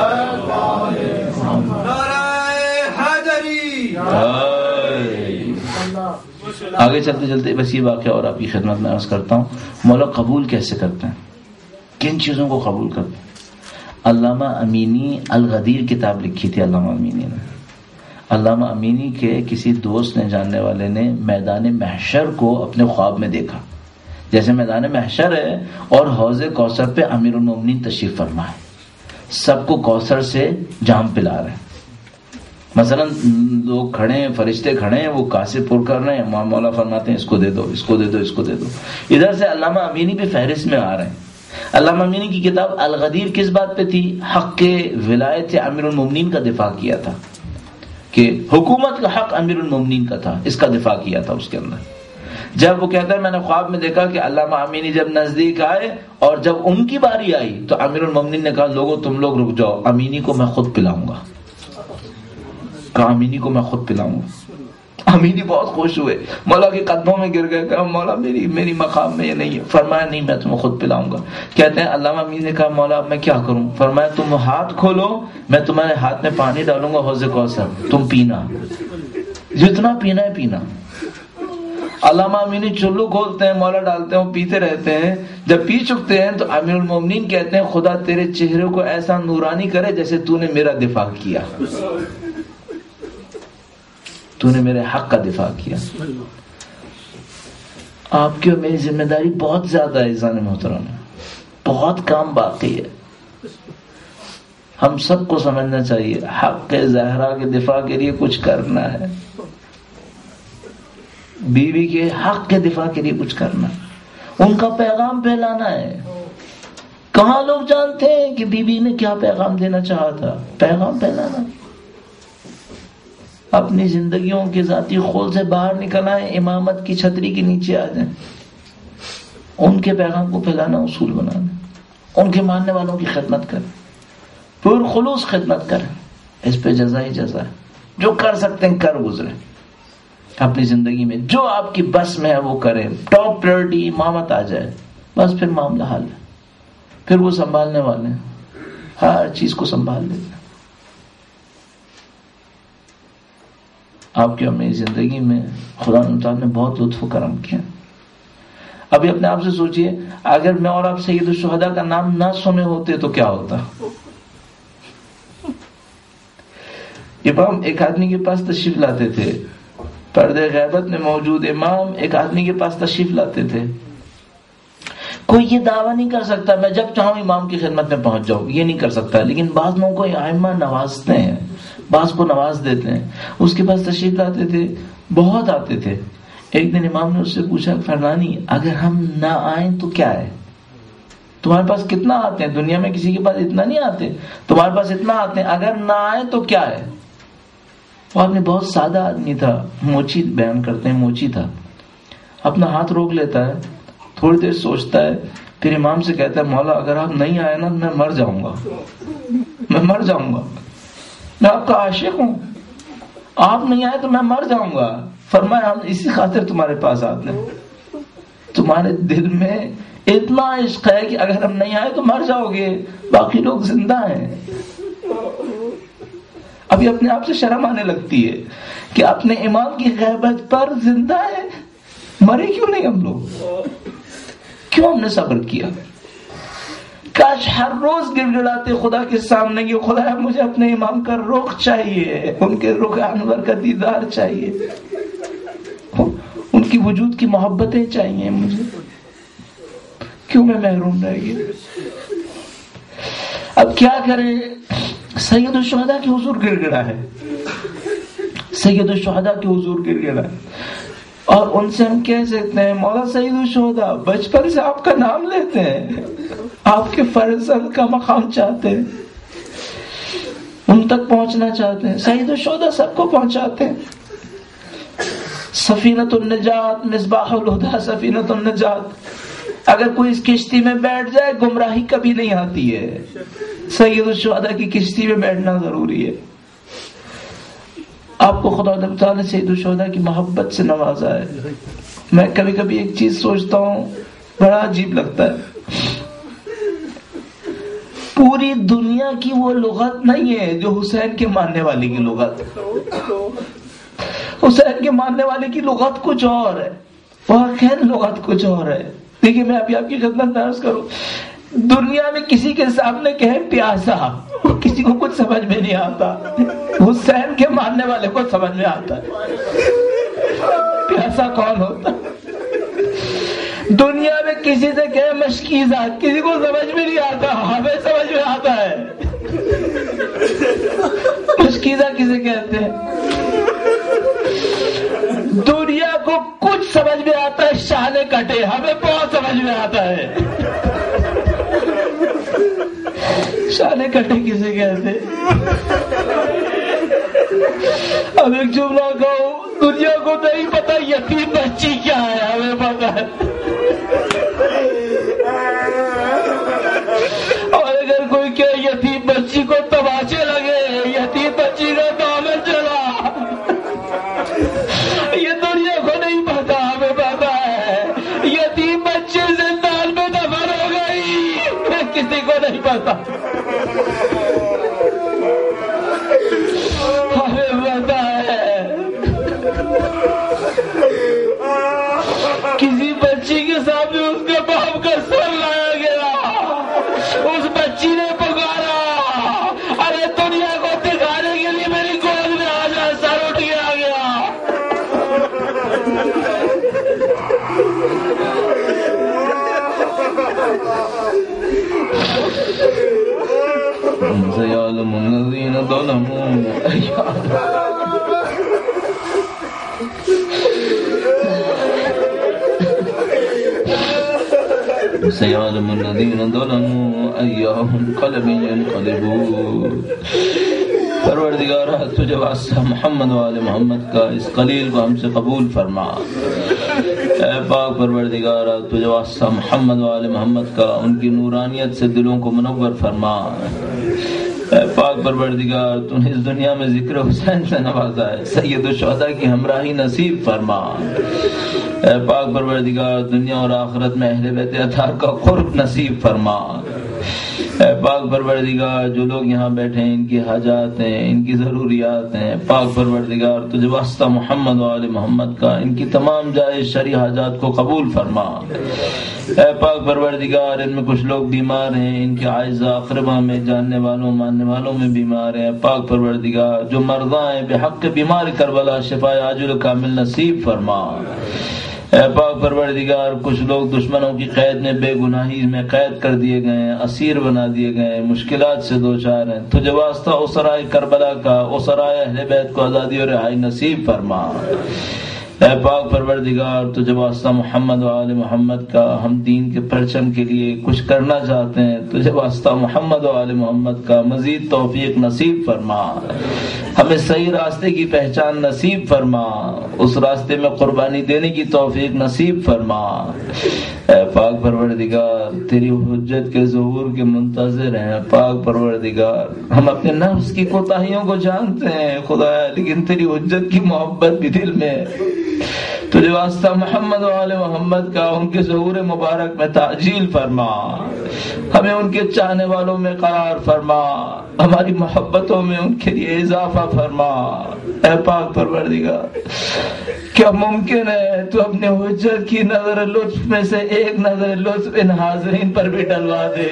آگے چلتے چلتے بس یہ واقعہ اور آپ کی خدمت میں عرض کرتا ہوں. مولا قبول کیسے کرتے ہیں، کن چیزوں کو قبول کرتے ہیں؟ علامہ امینی الغدیر کتاب لکھی تھی علامہ امینی نے. علامہ امینی کے کسی دوست نے، جاننے والے نے، میدان محشر کو اپنے خواب میں دیکھا. جیسے میدان محشر ہے اور حوض کوثر پہ امیر المومنین تشریف فرما ہے، سب کو کوثر سے جام پلا رہے ہیں. مثلا لوگ کھڑے ہیں، فرشتے کھڑے ہیں، وہ کاسے پر کر رہے ہیں، مولا فرماتے ہیں اس کو دے دو، اس کو دے دو، اس کو دے دو. ادھر سے علامہ امینی بھی فہرست میں آ رہے ہیں. علامہ امینی کی کتاب الغدیر کس بات پہ تھی؟ حق کے ولایت امیر المومنین کا دفاع کیا تھا، کہ حکومت کا حق امیر المومنین کا تھا، اس کا دفاع کیا تھا اس کے اندر. جب وہ کہتا ہے میں نے خواب میں دیکھا کہ علامہ امینی جب نزدیک آئے اور جب ان کی باری آئی تو امیر المومنین نے کہا لوگوں تم لوگ رک جاؤ، امینی کو میں خود پلاؤں گا. کہا امینی کو میں خود پلاؤں گا. امینی بہت خوش ہوئے، مولا کے قدموں میں گر گئے، کہا مولا میری مقام میں یہ نہیں ہے. فرمایا نہیں، میں تمہیں خود پلاؤں گا. کہتے ہیں علامہ امینی نے کہا مولا اب میں کیا کروں؟ فرمایا تم ہاتھ کھولو، میں تمہارے ہاتھ میں پانی ڈالوں گا حوض کوثر، تم پینا، جتنا پینا ہے پینا. علامہ امینی چلو کھولتے ہیں، مولا ڈالتے ہیں، وہ پیتے رہتے ہیں. جب پی چکتے ہیں تو امیر المومنین کہتے ہیں خدا تیرے چہرے کو ایسا نورانی کرے جیسے تو نے میرا دفاع کیا، تو نے میرے حق کا دفاع کیا. آپ کی اور میری ذمہ داری بہت زیادہ ہے عزیزان محترم، بہت کام باقی ہے. ہم سب کو سمجھنا چاہیے حق کے زہرا کے دفاع کے لیے کچھ کرنا ہے. بیوی کے حق کے دفاع کے لیے کچھ کرنا، ان کا پیغام پھیلانا ہے۔ کہاں لوگ جانتے ہیں کہ بیوی نے کیا پیغام دینا چاہا تھا؟ پیغام پھیلانا، اپنی زندگیوں کے ذاتی خول سے باہر نکل آئیں، امامت کی چھتری کے نیچے آ جائیں، ان کے پیغام کو پھیلانا، اصول بنانا، ان کے ماننے والوں کی خدمت کریں، پر خلوص خدمت کریں، اس پہ جزا ہی جزا ہے۔ جو کر سکتے ہیں کر گزرے اپنی زندگی میں، جو آپ کی بس میں ہے وہ کریں، ٹاپ پریورٹی امامت آ جائے، بس پھر معاملہ حل ہے، پھر وہ سنبھالنے والے ہیں، ہر چیز کو سنبھال لیتے ہیں۔ آپ کی اپنی زندگی میں خدا تعالیٰ نے بہت لطف و کرم کیا۔ ابھی اپنے آپ سے سوچئے، اگر میں اور آپ سید الشہداء کا نام نہ سنے ہوتے تو کیا ہوتا؟ امام ایک آدمی کے پاس تشریف لاتے تھے، پردے غیبت میں موجود امام ایک آدمی کے پاس تشریف لاتے تھے۔ کوئی یہ دعویٰ نہیں کر سکتا میں جب چاہوں امام کی خدمت میں پہنچ جاؤں، یہ نہیں کر سکتا، لیکن بعض لوگوں کو ائمہ نوازتے ہیں، بعض کو نواز دیتے ہیں۔ اس کے پاس تشریف لاتے تھے، بہت آتے تھے۔ ایک دن امام نے اس سے پوچھا، فرنانی اگر ہم نہ آئیں تو کیا ہے؟ تمہارے پاس کتنا آتے ہیں؟ دنیا میں کسی کے پاس اتنا نہیں آتے، تمہارے پاس اتنا آتے ہیں، اگر نہ آئیں تو کیا ہے؟ وہ آدمی بہت سادہ آدمی تھا، موچی بیان کرتے ہیں، موچی تھا، اپنا ہاتھ روک لیتا ہے، تھوڑی دیر سوچتا ہے، پھر امام سے کہتا ہے، مولا اگر آپ نہیں آئے نا میں مر جاؤں گا، میں مر جاؤں گا، میں آپ کا عاشق ہوں، آپ نہیں آئے تو میں مر جاؤں گا۔ فرمایا ہم اسی خاطر تمہارے پاس آتے ہیں، تمہارے دل میں اتنا عشق ہے کہ اگر ہم نہیں آئے تو مر جاؤ گے، باقی لوگ زندہ ہیں۔ ابھی اپنے آپ سے شرم آنے لگتی ہے کہ اپنے امام کی غیبت پر زندہ ہے، مرے کیوں نہیں ہم لوگ؟ کیوں ہم نے صبر کیا؟ کاش ہر روز گر گڑاتے خدا کے سامنے کہ خدا مجھے اپنے امام کا رخ چاہیے، ان کے رخ انور کا دیدار چاہیے، ان کی وجود کی محبتیں چاہیے مجھے، کیوں میں محروم رہ گیا؟ اب کیا کرے؟ سید الشہداء کے حضور گر گڑا ہے، سید الشہداء کے حضور گر گڑا ہے، اور ان سے ہم کہہ سکتے ہیں، مولا سید الشہداء بچپن سے آپ کا نام لیتے ہیں، آپ کے فرزند کا مقام چاہتے ہیں، ان تک پہنچنا چاہتے ہیں، سید الشہداء سب کو پہنچاتے ہیں۔ سفینۃ النجات، مصباح الہدیٰ سفینۃ النجات، اگر کوئی اس کشتی میں بیٹھ جائے گمراہی کبھی نہیں آتی ہے، سید الشہداء کی کشتی میں بیٹھنا ضروری ہے۔ آپ کو خدا تعالیٰ نے سید الشہداء کی محبت سے نوازا ہے۔ میں کبھی کبھی ایک چیز سوچتا ہوں، بڑا عجیب لگتا ہے، پوری دنیا کی وہ لغت نہیں ہے جو حسین کے ماننے والے کی لغت، حسین کے ماننے والے کی لغت کچھ اور ہے، واقعی لغت کچھ اور ہے۔ دیکھیے میں ابھی آپ کی خدمت میں عرض کروں، دنیا میں کسی کے سامنے کہے پیاسا، کسی کو کچھ سمجھ میں نہیں آتا، حسین کے ماننے والے کو سمجھ میں آتا ہے پیاسا کون ہوتا۔ دنیا میں کسی سے کہے مشکیزہ، کسی کو سمجھ میں نہیں آتا، ہمیں سمجھ میں آتا ہے مشکیزہ کسے کہتے ہیں۔ دنیا کو کچھ سمجھ میں آتا ہے، شانے کٹے، ہمیں بہت سمجھ میں آتا ہے شانے کٹے کسے کہتے۔ اب ایک جملہ کہو، دنیا کو نہیں پتا یتیم بچی کیا ہے، ہمیں پتا ہے، اور اگر کوئی کہ یتیم بچی کو تماشے لگے، یتیم بچی کا دامن چلا، یہ دنیا کو نہیں پتا، ہمیں پتا ہے یتیم بچے زندان میں دفن ہو گئی، کسی کو نہیں پتا، ہمیں پتا ہے کسی بچی کے سامنے اس کے باپ کا سر لایا گیا، اس بچی نے پکارا، ارے دنیا کو دکھانے کے لیے میری گود میں آ جا، سر اٹھ کے آ گیا۔ سيعلم الذين ظلموا سيعلم الذين ظلموا أي منقلب ينقلبون۔ پروردگارہ تجھے واسطہ محمد و آل محمد کا اس قلیل کو ہم سے قبول فرما۔ اے پاک پروردگارہ تجھے واسطہ محمد و آل محمد کا ان کی نورانیت سے دلوں کو منور فرما۔ اے پاک پروردگار تو نے اس دنیا میں ذکر حسین سے نوازا ہے، سید الشہداء کی ہمراہی نصیب فرما۔ اے پاک پروردگار دنیا اور آخرت میں اہل بیت اطہار کا قرب نصیب فرما۔ اے پاک پروردگار جو لوگ یہاں بیٹھے ہیں ان کی حاجات ہیں، ان کی ضروریات ہیں، پاک پروردگار تجھے واسطہ محمد و آل محمد کا ان کی تمام جائز شرعی حاجات کو قبول فرما۔ اے پاک پروردگار ان میں کچھ لوگ بیمار ہیں، ان کے اعزاء اقربا میں جاننے والوں ماننے والوں میں بیمار ہیں، پاک پروردگار جو مرضى ہیں بحق بیمار کربلا شفاء عاجل کامل نصیب فرما۔ اے پاک پروردگار کچھ لوگ دشمنوں کی قید میں بے گناہی میں قید کر دیے گئے ہیں، اسیر بنا دیے گئے ہیں، مشکلات سے دوچار ہیں، تجھے واسطہ اسرائے کربلا کا اسرائے اہل بیت کو آزادی اور رہائی نصیب فرما۔ اے پاک پروردگار تجھے واسطہ محمد و آل محمد کا ہم دین کے پرچم کے لیے کچھ کرنا چاہتے ہیں، تجھے واسطہ محمد و آل محمد کا مزید توفیق نصیب فرما، ہمیں صحیح راستے کی پہچان نصیب فرما، اس راستے میں قربانی دینے کی توفیق نصیب فرما۔ اے پاک پروردگار تیری حجت کے ظہور کے منتظر ہیں، پاک پروردگار ہم اپنے نفس کی کوتاہیوں کو جانتے ہیں خدا، لیکن تیری حجت کی محبت بھی دل میں ہے۔ تجھے واسطہ محمد و آل محمد کا ان کے ظہور مبارک میں تعجیل فرما، ہمیں ان کے چاہنے والوں میں قرار فرما، ہماری محبتوں میں ان کے لیے اضافہ فرما۔ اے پاک پروردگار کیا ممکن ہے تو اپنے حجت کی نظر لطف میں سے ایک نظر لطف ان حاضرین پر بھی ڈلوا دے۔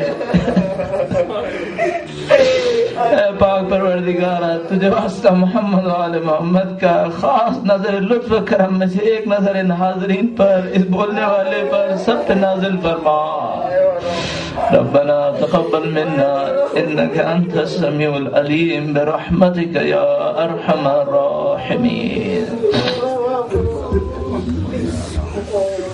اے پاک پروردگار تجھے واسطہ محمد و آل محمد کا خاص نظر لطف کرم میں سے ایک نظر ان حاضرین پر، اس بولنے والے پر، سب پہ نازل فرما۔ ربنا تقبل منا انك انت السميع العليم برحمتك يا ارحم الراحمين۔